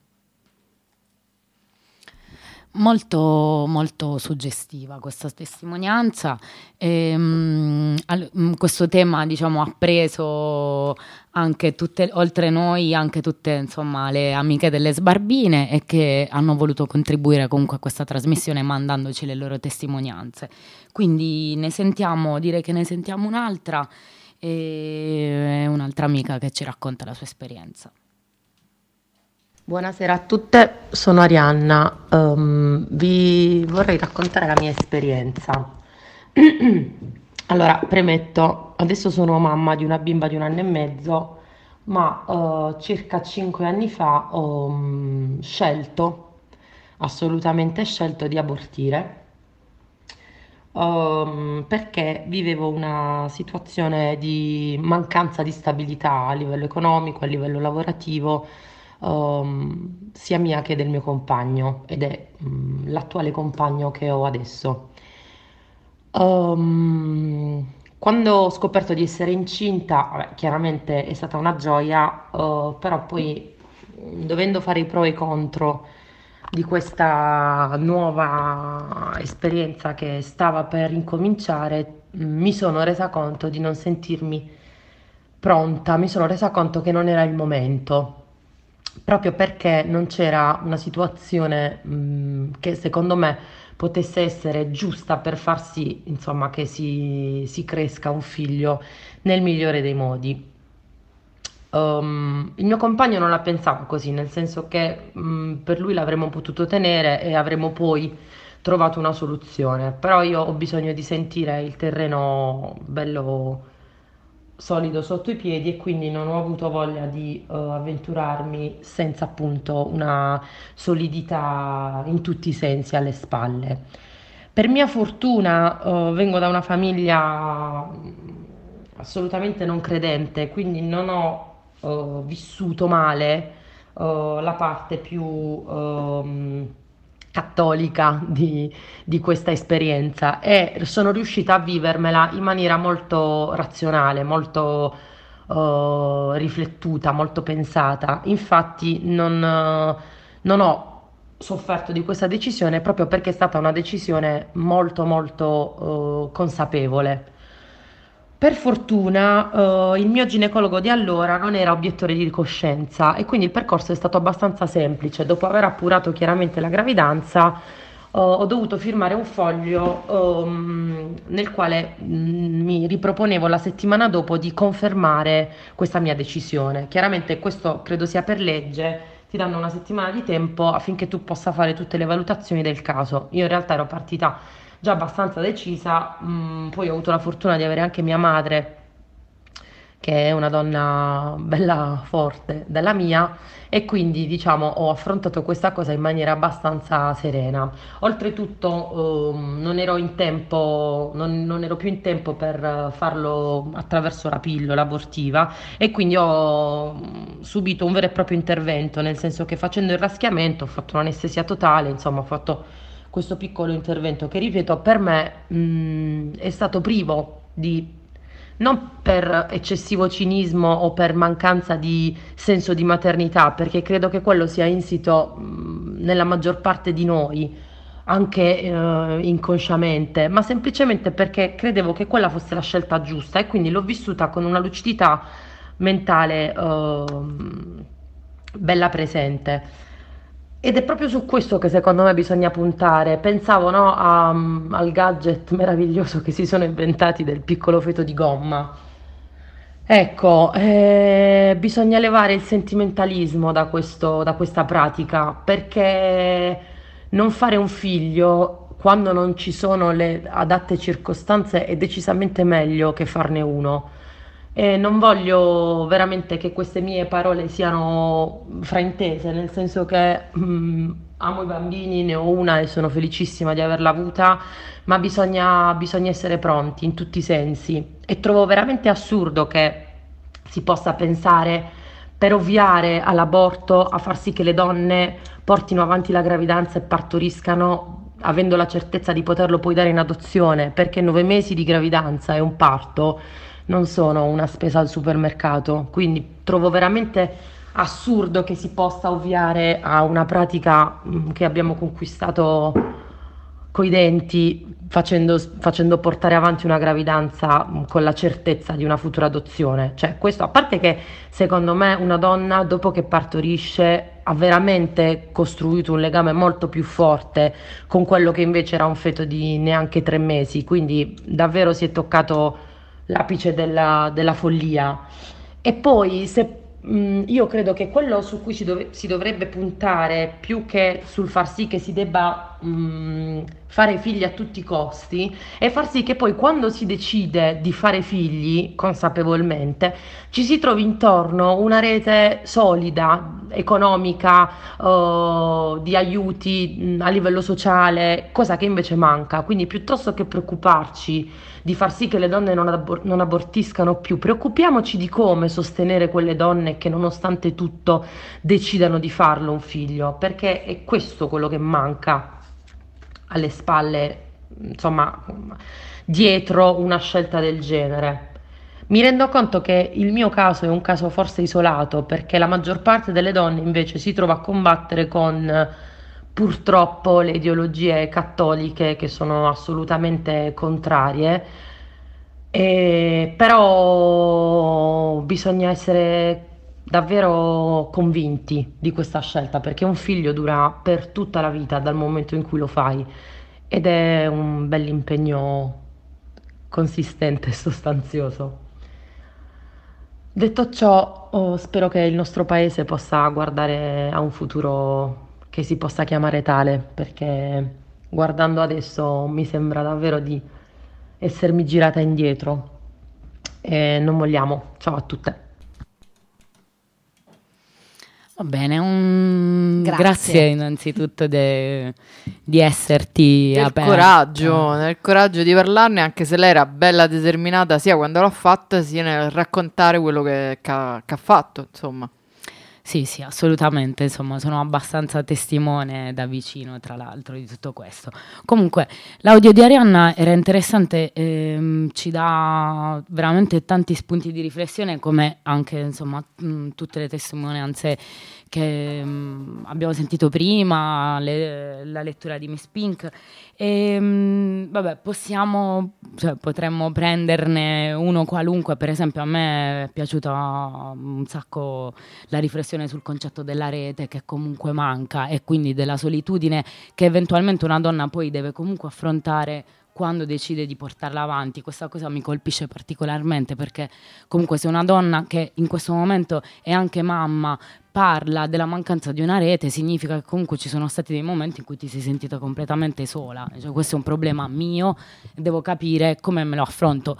Molto, molto suggestiva questa testimonianza. Ehm, al- mh, questo tema, diciamo, ha preso anche tutte, oltre noi, anche tutte, insomma, le amiche delle Sbarbine, e che hanno voluto contribuire comunque a questa trasmissione mandandoci le loro testimonianze. Quindi ne sentiamo, direi che ne sentiamo un'altra, e un'altra amica che ci racconta la sua esperienza. Buonasera a tutte, sono Arianna. Ehm, vi vorrei raccontare la mia esperienza. Allora, premetto, adesso sono mamma di una bimba di un anno e mezzo, ma eh, circa cinque anni fa ho mm, scelto, assolutamente scelto di abortire, ehm, perché vivevo una situazione di mancanza di stabilità a livello economico, a livello lavorativo, ehm, sia mia che del mio compagno, ed è mm, l'attuale compagno che ho adesso. Ehm, quando ho scoperto di essere incinta, vabbè, chiaramente è stata una gioia, eh, però poi mm, dovendo fare i pro e i contro di questa nuova esperienza che stava per incominciare, mm, mi sono resa conto di non sentirmi pronta, mi sono resa conto che non era il momento. proprio perché non c'era una situazione mh, che secondo me potesse essere giusta per far sì, insomma, che si, si cresca un figlio nel migliore dei modi. Um, il mio compagno non la pensava così, nel senso che mh, per lui l'avremmo potuto tenere e avremmo poi trovato una soluzione, però io ho bisogno di sentire il terreno bello solido sotto i piedi e quindi non ho avuto voglia di eh, avventurarmi senza appunto una solidità in tutti i sensi alle spalle. Per mia fortuna eh, vengo da una famiglia mm, assolutamente non credente, quindi non ho eh, vissuto male eh, la parte più ehm, cattolica di, di questa esperienza e sono riuscita a vivermela in maniera molto razionale, molto eh, riflettuta, molto pensata. Infatti non, eh, non ho sofferto di questa decisione proprio perché è stata una decisione molto molto eh, consapevole. Per fortuna, eh, il mio ginecologo di allora non era obiettore di coscienza e quindi il percorso è stato abbastanza semplice. Dopo aver appurato chiaramente la gravidanza, eh, ho dovuto firmare un foglio, ehm, nel quale mm, mi riproponevo la settimana dopo di confermare questa mia decisione. Chiaramente questo credo sia per legge, ti danno una settimana di tempo affinché tu possa fare tutte le valutazioni del caso. Io in realtà ero partita già abbastanza decisa, mm, poi ho avuto la fortuna di avere anche mia madre, che è una donna bella forte della mia, e quindi diciamo ho affrontato questa cosa in maniera abbastanza serena. Oltretutto ehm, non ero in tempo, non, non ero più in tempo per eh, farlo attraverso la pillola abortiva e quindi ho mm, subito un vero e proprio intervento, nel senso che facendo il raschiamento ho fatto un'anestesia totale, insomma ho fatto questo piccolo intervento che, ripeto, per me mh, è stato privo di, non per eccessivo cinismo o per mancanza di senso di maternità, perché credo che quello sia insito mh, nella maggior parte di noi, anche eh, inconsciamente, ma semplicemente perché credevo che quella fosse la scelta giusta e quindi l'ho vissuta con una lucidità mentale eh, bella presente. Ed è proprio su questo che secondo me bisogna puntare. Pensavo, no, a- al gadget meraviglioso che si sono inventati del piccolo feto di gomma. Ecco, eh, bisogna levare il sentimentalismo da questo- da questa pratica, perché non fare un figlio quando non ci sono le adatte circostanze è decisamente meglio che farne uno. E non voglio veramente che queste mie parole siano fraintese, nel senso che mm, amo i bambini, ne ho una e sono felicissima di averla avuta, ma bisogna, bisogna essere pronti in tutti i sensi. E trovo veramente assurdo che si possa pensare, per ovviare all'aborto, a far sì che le donne portino avanti la gravidanza e partoriscano avendo la certezza di poterlo poi dare in adozione, perché nove mesi di gravidanza e un parto non sono una spesa al supermercato, quindi trovo veramente assurdo che si possa ovviare a una pratica mm, che abbiamo conquistato coi denti, facendo, facendo portare avanti una gravidanza mm, con la certezza di una futura adozione. Cioè, questo, a parte che secondo me una donna dopo che partorisce ha veramente costruito un legame molto più forte con quello che invece era un feto di neanche tre mesi, quindi davvero si è toccato l'apice della, della follia. E poi se, mh, io credo che quello su cui si, dove- si dovrebbe puntare più che sul far sì che si debba mh, fare figli a tutti i costi è far sì che poi quando si decide di fare figli consapevolmente ci si trovi intorno una rete solida, economica, eh, di aiuti mh, a livello sociale, cosa che invece manca. Quindi piuttosto che preoccuparci di far sì che le donne non, abor- non abortiscano più, preoccupiamoci di come sostenere quelle donne che nonostante tutto decidano di farlo un figlio, perché è questo quello che manca alle spalle, insomma, dietro una scelta del genere. Mi rendo conto che il mio caso è un caso forse isolato, perché la maggior parte delle donne invece si trova a combattere con purtroppo le ideologie cattoliche che sono assolutamente contrarie, e però bisogna essere davvero convinti di questa scelta, perché un figlio dura per tutta la vita dal momento in cui lo fai ed è un bell'impegno consistente e sostanzioso. Detto ciò, oh, spero che il nostro paese possa guardare a un futuro che si possa chiamare tale, perché guardando adesso mi sembra davvero di essermi girata indietro e non vogliamo. Ciao a tutte. Va bene, un... Grazie. grazie. innanzitutto de- di esserti Del aperta. coraggio, nel coraggio di parlarne, anche se lei era bella determinata sia quando l'ha fatta, sia nel raccontare quello che, che ha, che ha fatto, insomma. Sì, sì, assolutamente, insomma, sono abbastanza testimone da vicino, tra l'altro, di tutto questo. Comunque, l'audio di Arianna era interessante, ehm, ci dà veramente tanti spunti di riflessione, come anche, insomma, mh, tutte le testimonianze che mh, abbiamo sentito prima, le- la lettura di Miss Pink. E, mh, vabbè, possiamo, cioè, potremmo prenderne uno qualunque. Per esempio, a me è piaciuta un sacco la riflessione sul concetto della rete, che comunque manca, e quindi della solitudine che eventualmente una donna poi deve comunque affrontare quando decide di portarla avanti. Questa cosa mi colpisce particolarmente, perché comunque se una donna che in questo momento è anche mamma parla della mancanza di una rete, significa che comunque ci sono stati dei momenti in cui ti sei sentita completamente sola. Cioè, questo è un problema mio, devo capire come me lo affronto.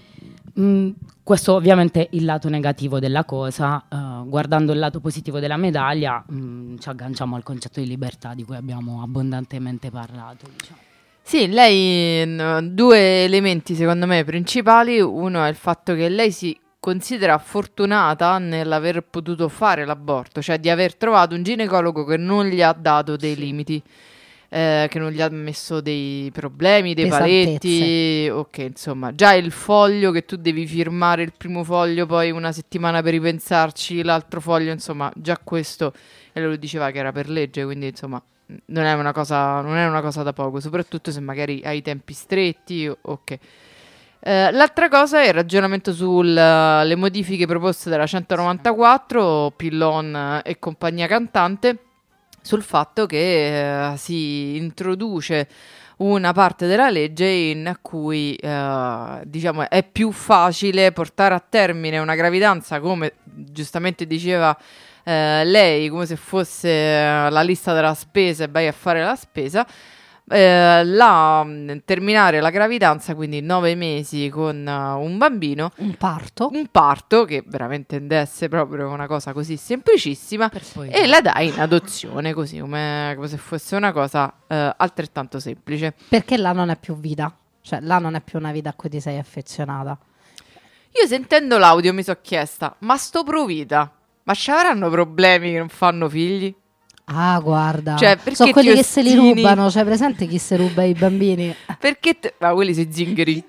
Mm, questo ovviamente è il lato negativo della cosa. Uh, guardando il lato positivo della medaglia, mm, ci agganciamo al concetto di libertà di cui abbiamo abbondantemente parlato, diciamo. Sì, lei, n- due elementi secondo me principali. Uno è il fatto che lei si considera fortunata nell'aver potuto fare l'aborto, cioè di aver trovato un ginecologo che non gli ha dato dei limiti, eh, che non gli ha messo dei problemi, dei paletti. Ok, insomma, già il foglio che tu devi firmare, il primo foglio, poi una settimana per ripensarci, l'altro foglio, insomma, già questo, e lo diceva che era per legge, quindi insomma non è una cosa, non è una cosa da poco, soprattutto se magari hai i tempi stretti. o- ok. Eh, l'altra cosa è il ragionamento sulle modifiche proposte dalla centonovantaquattro, Pillon eh, e compagnia cantante, sul fatto che eh, si introduce una parte della legge in cui eh, diciamo è più facile portare a termine una gravidanza, come giustamente diceva eh, lei, come se fosse eh, la lista della spesa e vai a fare la spesa. Eh, la, mh, terminare la gravidanza, quindi nove mesi con uh, un bambino, Un parto. un parto che veramente indesse proprio una cosa così semplicissima, Per poi- e la dai in adozione così come, come se fosse una cosa eh, altrettanto semplice. Perché là non è più vita. Cioè, là non è più una vita a cui ti sei affezionata. Io sentendo l'audio mi sono chiesta, ma sto provita, ma ci avranno problemi che non fanno figli? Ah, guarda. Cioè, perché sono quelli ti che se li ostini? rubano. Cioè, presente chi se ruba i bambini? Perché te- ma quelli sono zingari.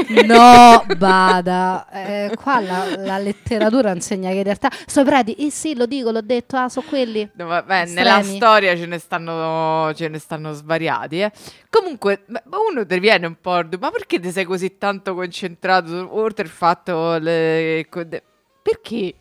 No, bada. Eh, qua la, la letteratura insegna che in realtà sono preti. Eh sì, lo dico, l'ho detto. Ah, sono quelli. No, vabbè, nella Estremi. storia ce ne stanno, ce ne stanno svariati, eh. Comunque, ma ma uno ti viene un po', ma perché ti sei così tanto concentrato, su- oltre il fatto, le, co- de- perché?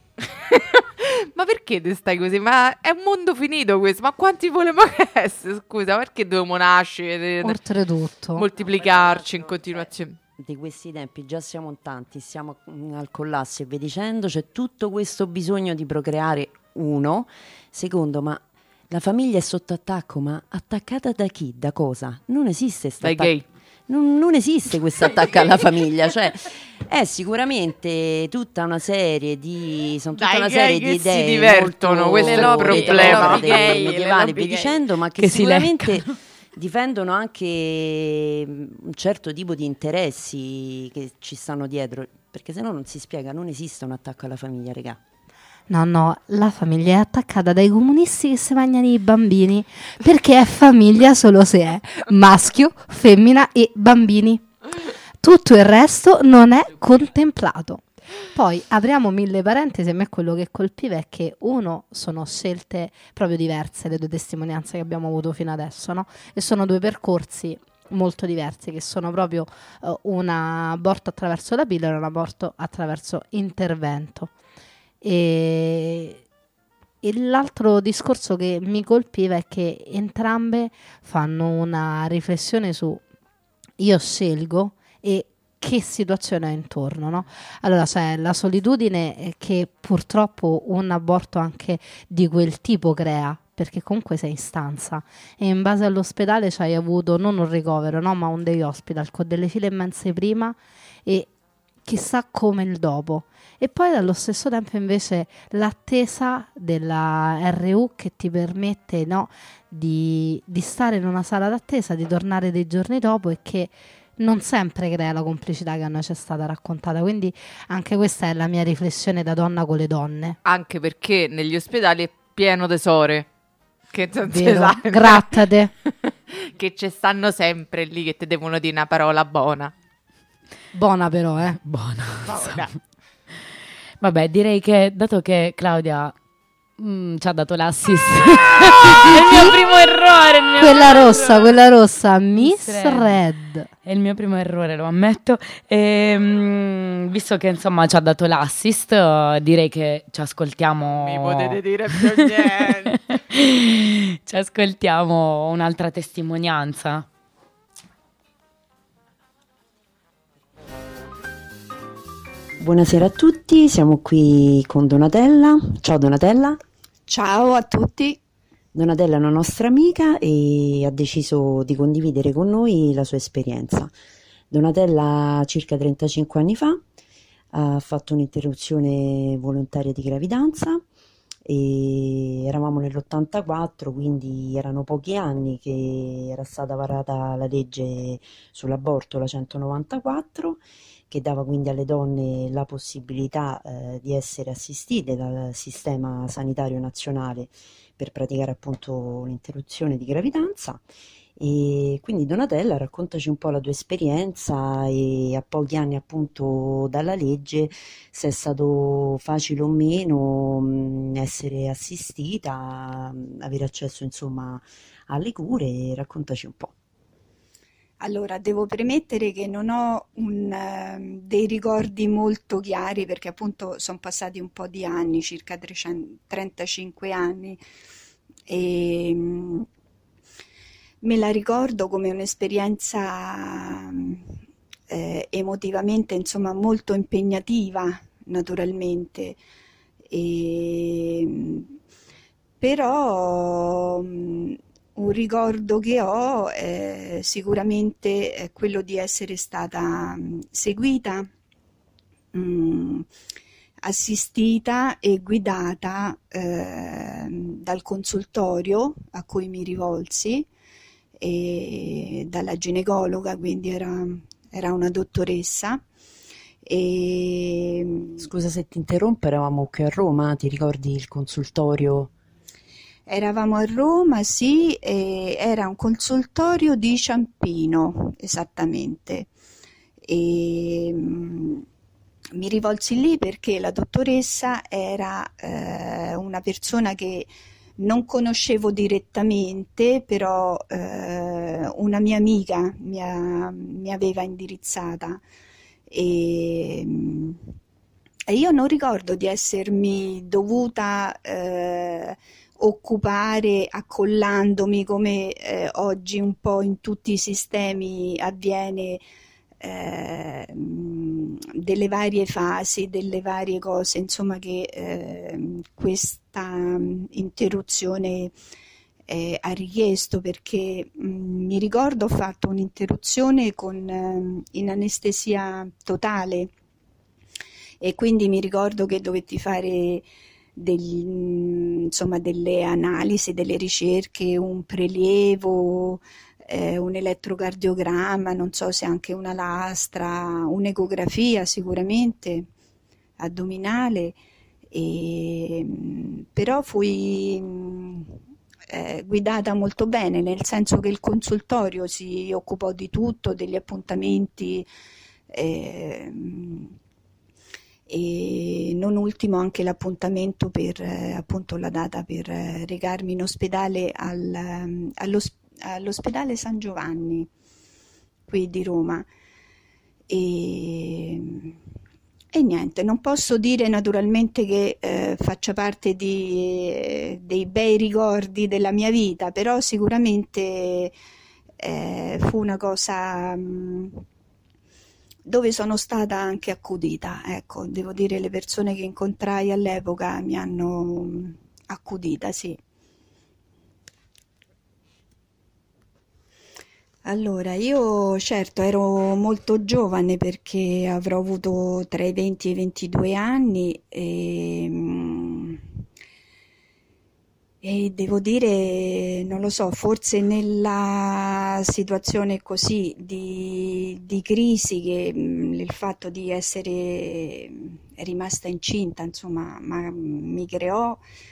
Ma perché te stai così? Ma è un mondo finito questo, ma quanti volevamo essere? Scusa, perché dobbiamo nascere, Oltretutto. moltiplicarci in continuazione? Di questi tempi già siamo in tanti, siamo mm, al collasso e via dicendo, c'è tutto questo bisogno di procreare, uno. Secondo, ma la famiglia è sotto attacco, ma attaccata da chi? Da cosa? Non esiste sta Dai attac- gay. Non, non esiste questo attacco alla famiglia, cioè è sicuramente tutta una serie di sono tutta Dai una gay serie che di si idee divertono, molto questo è il teoriche, problema. molto Le lobby gay, medievali le e lobby via gay. dicendo, ma che, Che si sicuramente leccano. difendono anche mm, un certo tipo di interessi che ci stanno dietro, perché se no non si spiega, non esiste un attacco alla famiglia, regà. No, no, la famiglia è attaccata dai comunisti che si mangiano i bambini. Perché è famiglia solo se è maschio, femmina e bambini. Tutto il resto non è contemplato. Poi apriamo mille parentesi. A me quello che colpiva è che, uno, sono scelte proprio diverse le due testimonianze che abbiamo avuto fino adesso, no? E sono due percorsi molto diversi, che sono proprio eh, un aborto attraverso la pillola e un aborto attraverso intervento. E, e l'altro discorso che mi colpiva è che entrambe fanno una riflessione su io scelgo e che situazione ho intorno, no? Allora c'è la solitudine che purtroppo un aborto anche di quel tipo crea, perché comunque sei in stanza e in base all'ospedale c'hai avuto non un ricovero, no, ma un day hospital con delle file immense prima e chissà come il dopo. E poi allo stesso tempo invece l'attesa della R U che ti permette, no, di, di stare in una sala d'attesa, di tornare dei giorni dopo e che non sempre crea la complicità che a noi ci è stata raccontata. Quindi anche questa è la mia riflessione da donna con le donne. Anche perché negli ospedali è pieno tesore. Che non si Vero, sa. grattate. Che ci stanno sempre lì che ti devono dire una parola buona. Buona però, eh. Buona. Buona. Vabbè, direi che dato che Claudia mm, ci ha dato l'assist, è il mio primo errore. Il mio Quella primo rossa, errore. quella rossa, Miss Miss Red. Red. È il mio primo errore, lo ammetto. E, mm, visto che insomma ci ha dato l'assist, eh, direi che ci ascoltiamo. Mi potete dire più niente. Ci ascoltiamo un'altra testimonianza. Buonasera a tutti, siamo qui con Donatella. Ciao Donatella. Ciao a tutti. Donatella è una nostra amica e ha deciso di condividere con noi la sua esperienza. Donatella circa trentacinque anni fa ha fatto un'interruzione volontaria di gravidanza e eravamo nell'ottantaquattro, quindi erano pochi anni che era stata varata la legge sull'aborto, la centonovantaquattro, che dava quindi alle donne la possibilità eh, di essere assistite dal sistema sanitario nazionale per praticare appunto l'interruzione di gravidanza. E quindi Donatella, raccontaci un po' la tua esperienza e a pochi anni appunto dalla legge, se è stato facile o meno mh, essere assistita, mh, avere accesso insomma alle cure, raccontaci un po'. Allora, devo premettere che non ho un, ehm, dei ricordi molto chiari perché appunto sono passati un po' di anni, circa trecento trentacinque anni, e mm, me la ricordo come un'esperienza mm, eh, emotivamente, insomma, molto impegnativa, naturalmente. E, mm, però mm, un ricordo che ho è sicuramente è quello di essere stata mm, seguita, mm, assistita e guidata eh, dal consultorio a cui mi rivolsi e dalla ginecologa, quindi era, era una dottoressa. E Scusa se ti interrompo, eravamo qui a Roma, ti ricordi il consultorio? eravamo a Roma, sì, e era un consultorio di Ciampino, esattamente. E, mm, mi rivolsi lì perché la dottoressa era eh, una persona che non conoscevo direttamente, però eh, una mia amica mi, ha- mi aveva indirizzata e, mm, e io non ricordo di essermi dovuta eh, occupare accollandomi come eh, oggi un po' in tutti i sistemi avviene eh, mh, delle varie fasi, delle varie cose, insomma che eh, questa mh, interruzione eh, ha richiesto perché mh, mi ricordo ho fatto un'interruzione con, ehm, in anestesia totale e quindi mi ricordo che dovetti fare degli, mh, insomma, delle analisi, delle ricerche, un prelievo, eh, un elettrocardiogramma, non so se anche una lastra, un'ecografia sicuramente addominale, e, mh, però fui mh, eh, guidata molto bene, nel senso che il consultorio si occupò di tutto, degli appuntamenti. eh, E non ultimo anche l'appuntamento per eh, appunto la data per eh, recarmi in ospedale al, ehm, all'os- all'ospedale San Giovanni qui di Roma. E E niente, non posso dire naturalmente che eh, faccia parte di, eh, dei bei ricordi della mia vita, però sicuramente eh, fu una cosa mh, dove sono stata anche accudita. Ecco, devo dire, le persone che incontrai all'epoca mi hanno mh, accudita, sì. Allora, io certo ero molto giovane perché avrò avuto tra i venti e i ventidue anni e, mm, e devo dire, non lo so, forse nella situazione così di, di crisi che mm, il fatto di essere rimasta incinta, insomma, ma, mi creò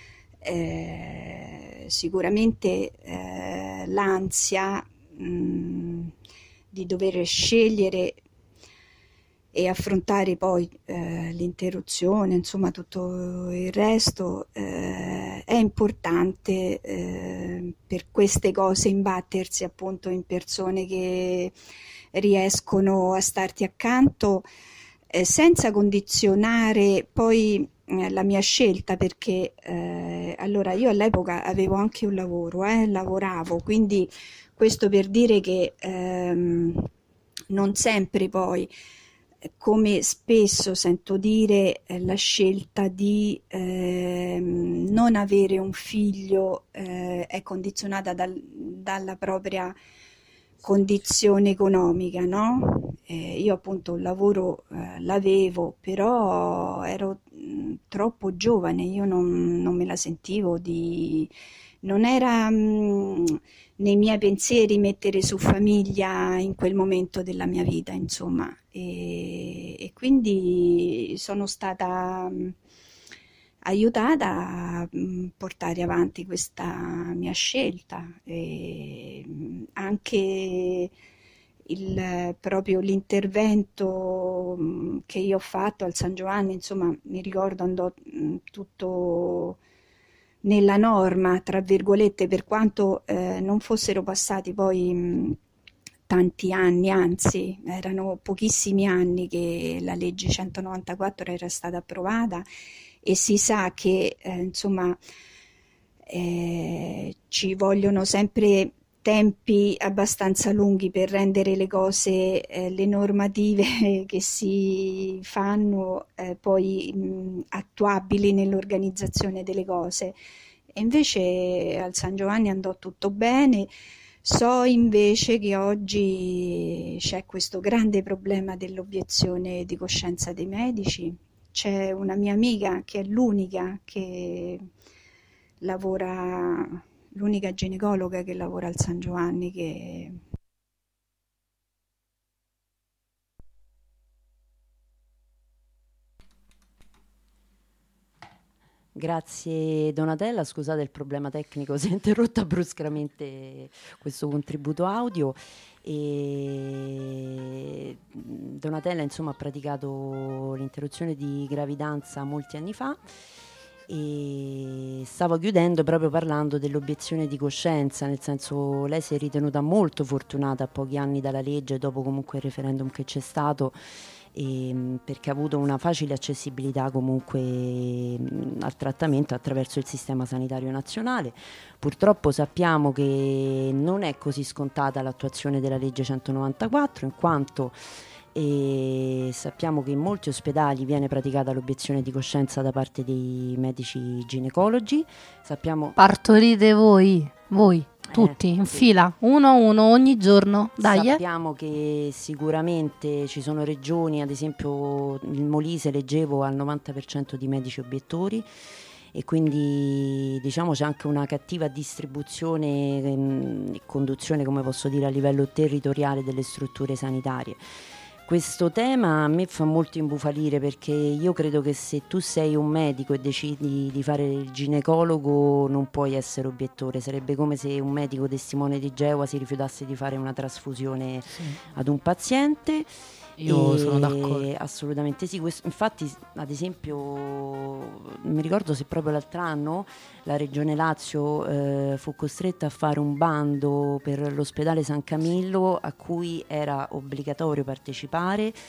eh, sicuramente eh, l'ansia mh, di dover scegliere e affrontare poi eh, l'interruzione, insomma tutto il resto, eh, è importante eh, per queste cose imbattersi appunto in persone che riescono a starti accanto eh, senza condizionare poi eh, la mia scelta, perché eh, allora io all'epoca avevo anche un lavoro, eh, lavoravo, quindi questo per dire che ehm, non sempre poi, come spesso sento dire, eh, la scelta di ehm, non avere un figlio eh, è condizionata dal- dalla propria condizione economica, no? Eh, io appunto un lavoro eh, l'avevo, però ero mh, troppo giovane, io non, non me la sentivo di... non era mh, nei miei pensieri mettere su famiglia in quel momento della mia vita, insomma, e, e quindi sono stata mh, aiutata a mh, portare avanti questa mia scelta e mh, anche il, proprio l'intervento mh, che io ho fatto al San Giovanni, insomma, mi ricordo andò mh, tutto nella norma, tra virgolette, per quanto eh, non fossero passati poi mh, tanti anni, anzi erano pochissimi anni che la legge centonovantaquattro era stata approvata e si sa che eh, insomma eh, ci vogliono sempre tempi abbastanza lunghi per rendere le cose, eh, le normative che si fanno eh, poi mh, attuabili nell'organizzazione delle cose. E invece al San Giovanni andò tutto bene. So invece che oggi c'è questo grande problema dell'obiezione di coscienza dei medici. C'è una mia amica che è l'unica che lavora, l'unica ginecologa che lavora al San Giovanni, che Grazie Donatella, scusate il problema tecnico, si è interrotta bruscamente questo contributo audio e Donatella insomma ha praticato l'interruzione di gravidanza molti anni fa e stavo chiudendo proprio parlando dell'obiezione di coscienza, nel senso lei si è ritenuta molto fortunata a pochi anni dalla legge, dopo comunque il referendum che c'è stato, e, perché ha avuto una facile accessibilità comunque mh, al trattamento attraverso il sistema sanitario nazionale. Purtroppo sappiamo che non è così scontata l'attuazione della legge centonovantaquattro, in quanto e sappiamo che in molti ospedali viene praticata l'obiezione di coscienza da parte dei medici ginecologi. Sappiamo Partorite voi, voi, tutti, in sì. fila, uno a uno ogni giorno, dai eh. Sappiamo che sicuramente ci sono regioni, ad esempio il Molise leggevo al novanta per cento di medici obiettori e quindi diciamo c'è anche una cattiva distribuzione e conduzione, come posso dire, a livello territoriale delle strutture sanitarie. Questo tema a me fa molto imbufalire, perché io credo che se tu sei un medico e decidi di fare il ginecologo non puoi essere obiettore. Sarebbe come se un medico testimone di Geova si rifiutasse di fare una trasfusione Sì. ad un paziente. Io E sono d'accordo. Assolutamente sì. Questo, infatti, ad esempio, non mi ricordo se proprio l'altro anno la Regione Lazio eh, fu costretta a fare un bando per l'ospedale San Camillo a cui era obbligatorio partecipare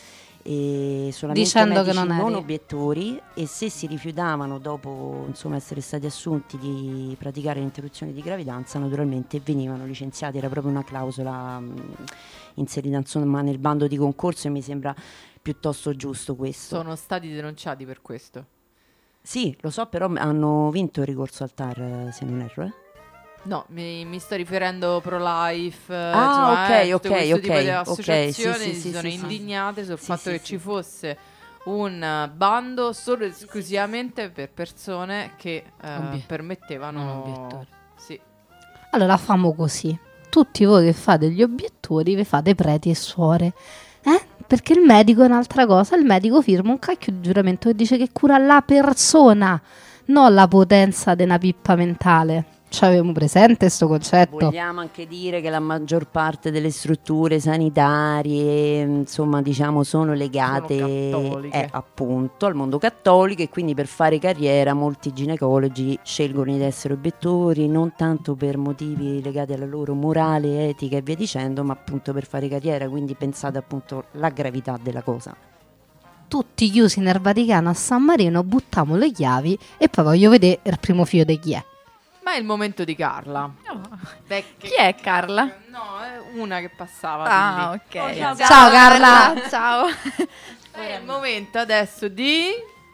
e solamente Dicendo che medici non non eri. obiettori, e se si rifiutavano dopo insomma essere stati assunti di praticare l'interruzione di gravidanza, naturalmente venivano licenziati. Era proprio una clausola mh, inserita insomma nel bando di concorso, e mi sembra piuttosto giusto questo. Sono stati denunciati per questo. Sì, lo so, però hanno vinto il ricorso al T A R, se non erro, eh? No, mi, mi sto riferendo pro-life, eh, Ah, insomma, eh, ok, tutte ok, questo ok, tipo di ok, associazioni sì, sì, si sì, sono sì, sì. indignate sul Sì, fatto sì, che sì. ci fosse un eh, bando solo ed esclusivamente per persone che eh, Obie- permettevano... non obiettori. Sì. Allora famo così. Tutti voi che fate gli obiettori vi fate preti e suore. Eh? Perché il medico è un'altra cosa. Il medico firma un cacchio di giuramento che dice che cura la persona, non la potenza della pippa mentale. Ci avevamo presente sto concetto? Vogliamo anche dire che la maggior parte delle strutture sanitarie, insomma, diciamo, sono legate Sono cattoliche. eh, appunto al mondo cattolico, e quindi per fare carriera molti ginecologi scelgono di essere obiettori, non tanto per motivi legati alla loro morale, etica e via dicendo, ma appunto per fare carriera. Quindi pensate appunto alla gravità della cosa. Tutti chiusi nel Vaticano a San Marino, buttiamo le chiavi e poi voglio vedere il primo figlio di chi è. Ma è il momento di Carla. Beh, che- Chi è Carla? No, è una che passava. Ah, quindi. ok. Ciao, Ciao, Carla. Ciao. È il momento adesso di...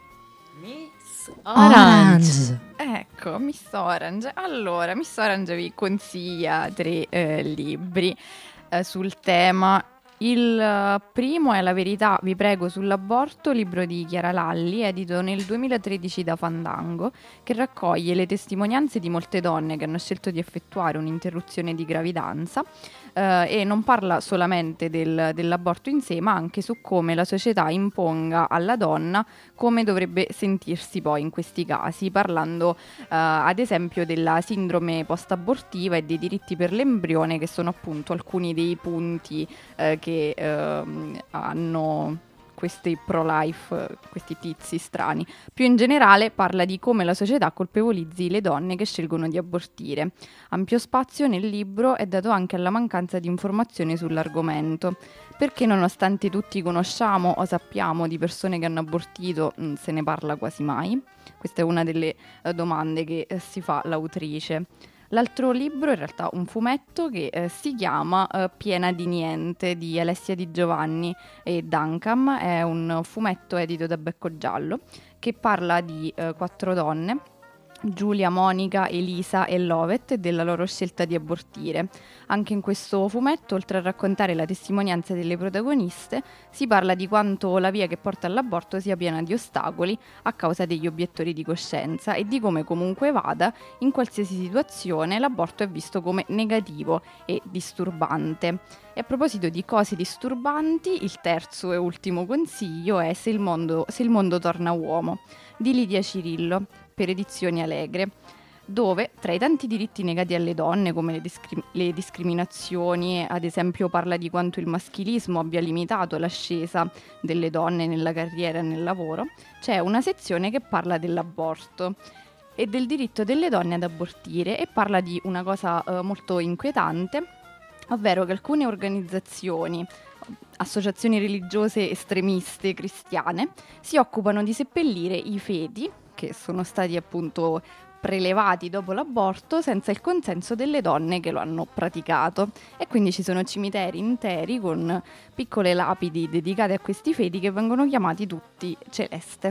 Orange. Ecco, Miss Orange. Allora, Miss Orange vi consiglia tre eh, libri eh, sul tema. Il eh, primo è La verità, vi prego, sull'aborto, libro di Chiara Lalli, edito nel duemilatredici da Fandango, che raccoglie le testimonianze di molte donne che hanno scelto di effettuare un'interruzione di gravidanza, eh, e non parla solamente del- dell'aborto in sé, ma anche su come la società imponga alla donna come dovrebbe sentirsi poi in questi casi, parlando eh, ad esempio della sindrome post-abortiva e dei diritti per l'embrione, che sono appunto alcuni dei punti eh, che ehm, hanno questi pro-life, eh, questi tizi strani. Più in generale parla di come la società colpevolizzi le donne che scelgono di abortire. Ampio spazio nel libro è dato anche alla mancanza di informazioni sull'argomento, perché nonostante tutti conosciamo o sappiamo di persone che hanno abortito, mh, se ne parla quasi mai. Questa è una delle eh, domande che eh, si fa l'autrice. L'altro libro è in realtà un fumetto che eh, si chiama eh, Piena di niente, di Alessia Di Giovanni e Duncan. È un fumetto edito da Becco Giallo che parla di eh, quattro donne, Giulia, Monica, Elisa e Lovet, e della loro scelta di abortire. Anche in questo fumetto, oltre a raccontare la testimonianza delle protagoniste, si parla di quanto la via che porta all'aborto sia piena di ostacoli a causa degli obiettori di coscienza, e di come comunque vada, in qualsiasi situazione, l'aborto è visto come negativo e disturbante. E a proposito di cose disturbanti, il terzo e ultimo consiglio è Se il mondo, se il mondo torna uomo, di Lidia Cirillo, per Edizioni Allegre, dove tra i tanti diritti negati alle donne, come le, discri- le discriminazioni, ad esempio parla di quanto il maschilismo abbia limitato l'ascesa delle donne nella carriera e nel lavoro, c'è una sezione che parla dell'aborto e del diritto delle donne ad abortire, e parla di una cosa eh, molto inquietante, ovvero che alcune organizzazioni, associazioni religiose estremiste cristiane, si occupano di seppellire i feti che sono stati appunto prelevati dopo l'aborto senza il consenso delle donne che lo hanno praticato, e quindi ci sono cimiteri interi con piccole lapidi dedicate a questi feti che vengono chiamati tutti Celeste.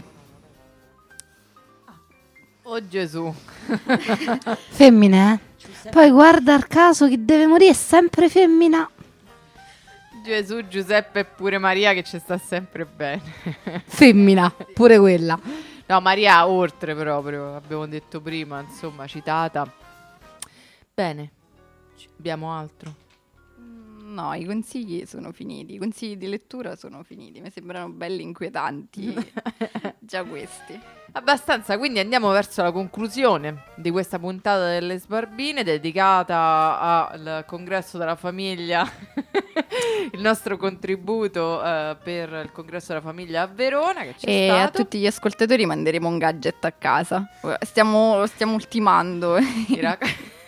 Oh Gesù. Femmine, eh? Poi guarda il caso, chi deve morire è sempre femmina. Gesù, Giuseppe e pure Maria che ci sta sempre bene. Femmina, pure quella. No, Maria oltre proprio, abbiamo detto prima, insomma, citata. Bene, ci- abbiamo altro. No, i consigli sono finiti, i consigli di lettura sono finiti, mi sembrano belli inquietanti già questi. Abbastanza, quindi andiamo verso la conclusione di questa puntata delle Sbarbine dedicata al congresso della famiglia, il nostro contributo eh, per il congresso della famiglia a Verona che c'è E stato. a tutti gli ascoltatori manderemo un gadget a casa. Stiamo, stiamo ultimando I, rac-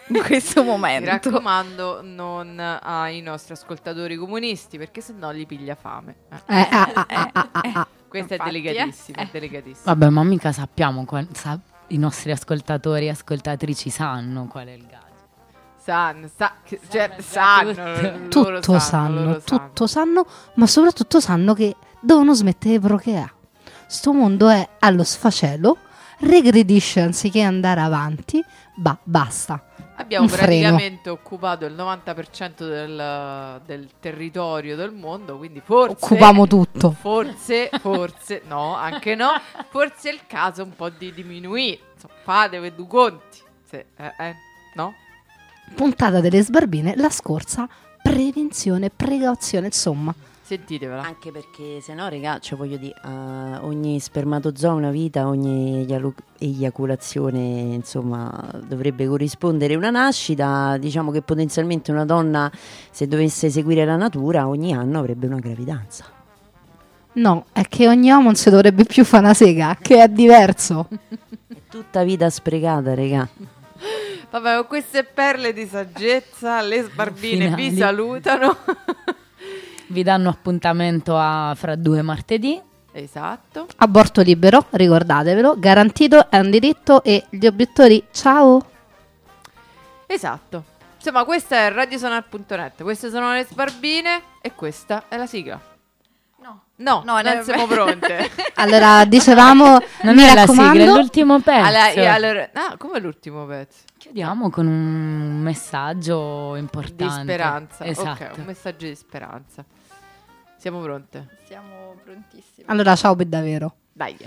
in questo Mi momento. raccomando, non ai nostri ascoltatori comunisti, perché sennò gli piglia fame. Eh. Eh, ah, ah, ah, ah, ah, ah. Questo è Infatti, delicatissimo, eh. è delicatissimo. Vabbè, ma mica sappiamo, qual- sa- i nostri ascoltatori e ascoltatrici sanno qual è il gadget. Sanno, sa- che- cioè, sanno, loro Tutto sanno, sanno, loro tutto sanno, ma soprattutto sanno che devono smettere di procreare. Sto mondo è allo sfacelo, regredisce anziché andare avanti, bah, basta. Abbiamo Un freno. praticamente occupato il novanta per cento del, del territorio del mondo, quindi forse... Occupiamo tutto. Forse, forse, no, anche no, forse è il caso un po' di diminuire. Insomma, fatevi due conti. Se, eh, eh, no? Puntata delle sbarbine, la scorsa, prevenzione, precauzione, insomma. Sentitevela. Anche perché se no, regà, cioè voglio dire, eh, ogni spermatozoo ha una vita, ogni eialu- eiaculazione, insomma, dovrebbe corrispondere a una nascita. Diciamo che potenzialmente una donna, se dovesse seguire la natura, ogni anno avrebbe una gravidanza. No, è che ogni uomo non si dovrebbe più fare una sega, che è diverso. È tutta vita sprecata, regà. Vabbè, con queste perle di saggezza, le sbarbine vi Finali. salutano. Vi danno appuntamento a fra due martedì. Esatto. Aborto libero, ricordatevelo, garantito, è un diritto e gli obiettori, ciao! Esatto. Insomma, questa è radiosonar punto net. Queste sono le sbarbine e questa è la sigla. No. No, No, non ne- siamo pronte. Allora, dicevamo, Non mi è la raccomando, sigla, è l'ultimo pezzo. Allora, io- allora- ah, come l'ultimo pezzo? Chiudiamo con un messaggio importante. Di speranza. Esatto. Ok, un messaggio di speranza. Siamo pronte? Siamo prontissimi. allora ciao per davvero. Dai.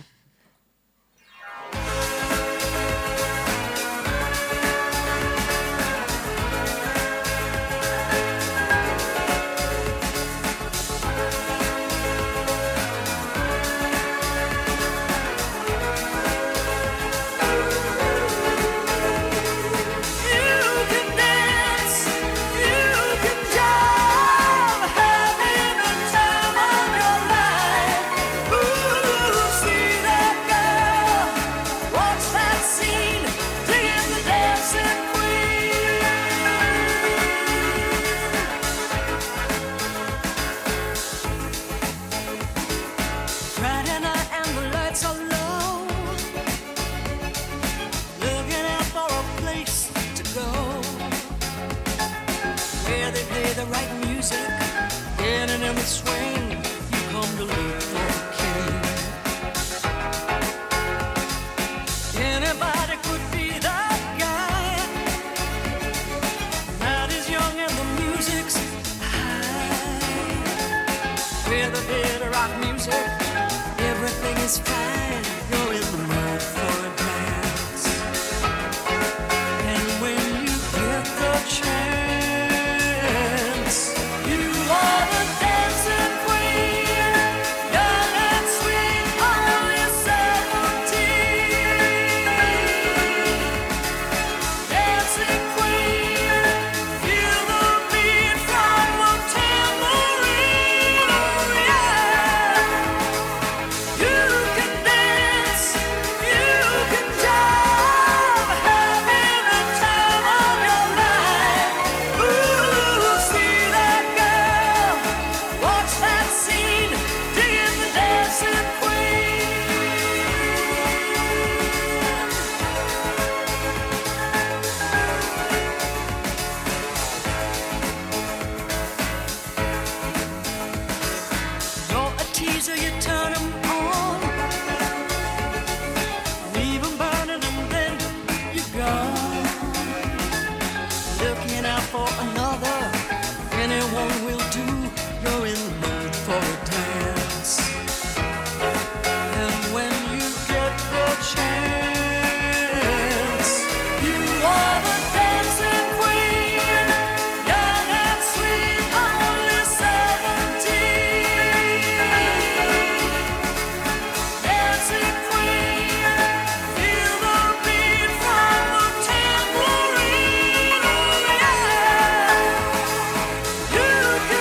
You can dance, you can jump, having the time of your life. Ooh, see that girl, watch that scene, digging the dancing queen. Friday night and the lights are low. Looking out for a place to go where they play the right music, getting in the swing. You come to look for a king. Anybody could be that guy. Night is young and the music's high. Where they play the rock music, everything is fine. You're in the mood for a dance. And when you get the chance, you are the dancing queen, young and sweet, only seventeen. Dancing queen, feel the beat from the tambourine. Oh yeah. You can dance, you can jump, having the time of your life. Ooh, see that girl, watch that scene, digging the dancing queen. You're a teaser, you turn 'em on, leave 'em burning and then you're gone. Looking out for another, anyone will do. You're in the mood for a dance. And when you get the chance, you are the dancing queen, young and sweet, only seventeen. Dancing queen, feel the beat from the tambourine. Oh yeah. You can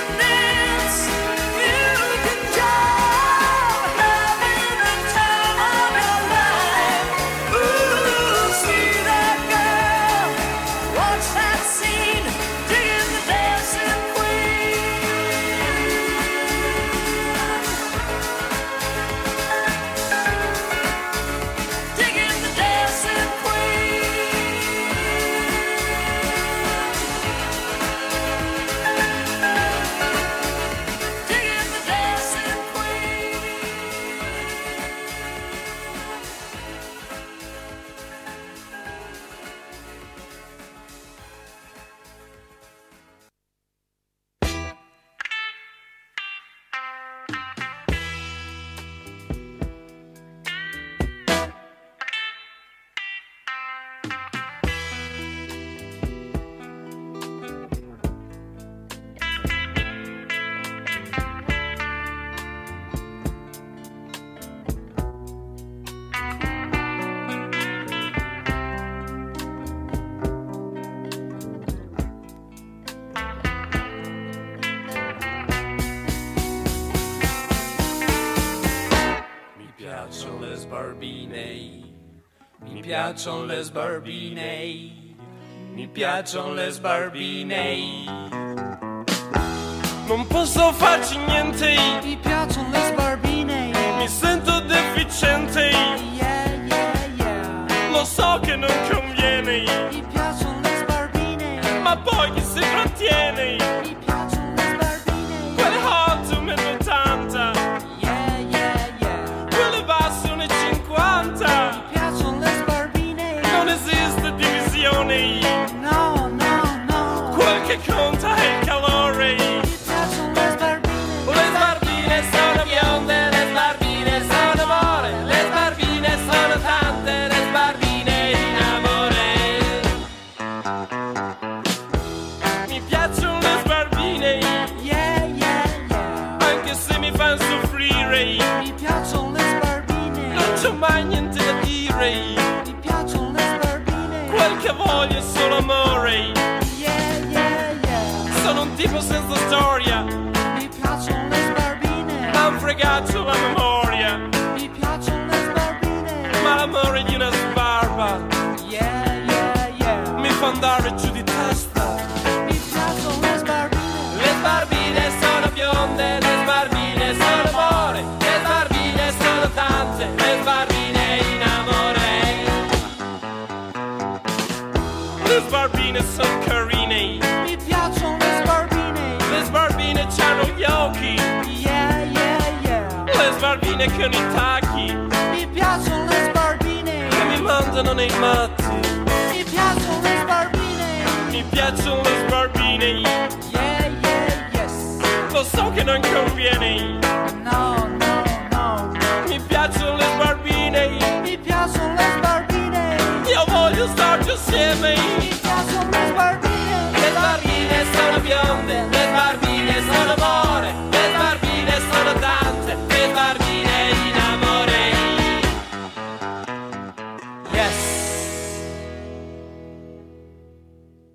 piacciono le sbarbine, mi piacciono le sbarbine. Non posso farci niente, Mi piacciono le sbarbine. mi sento deficiente, Yeah, yeah, yeah. lo so che non conviene, Mi piacciono le sbarbine. ma poi chi si trattiene? Mi piacciono le sbarbine. Quelle hot uno e ottanta, Yeah, yeah, yeah. quelle basse uno e cinquanta. Mi piacciono le sbarbine. Non esiste divisione, No, no, no. quel che conta è il calore. Mi piacciono le sbarbine. Le sbarbine sono bionde, le sbarbine sono amore, le sbarbine sono tante, le sbarbine in amore. Mi piacciono le sbarbine, Yeah, yeah, yeah. anche se mi fanno soffrire, Mi piacciono le sbarbine. non c'ho mai niente da dire, Mi piacciono le sbarbine. quel che voglio è solo amore. Yeah, yeah, yeah. Sono un tipo senza storia, Mi piacciono le sbarbine. m'han fregato la memoria, Mi piacciono le sbarbine. ma l'amore di una sbarba Yeah, yeah, yeah. mi fa andare giù di testa. Mi piacciono le sbarbine. Le sbarbine sono bionde, le sbarbine sono amore, le sbarbine sono tante, le sbarbine in amore. Le sbarbine sono carine, Mi piacciono le sbarbine. le sbarbine c'hanno gli occhi, Yeah, yeah, yeah. le sbarbine con i tacchi Mi piacciono le sbarbine. che mi mandano nei matti. Mi piacciono le sbarbine. Mi piacciono le sbarbine, Yeah, yeah, yes. lo so che non conviene. No, no, no. Mi piacciono le sbarbine, Mi piacciono le sbarbine. io voglio starci assieme. Mi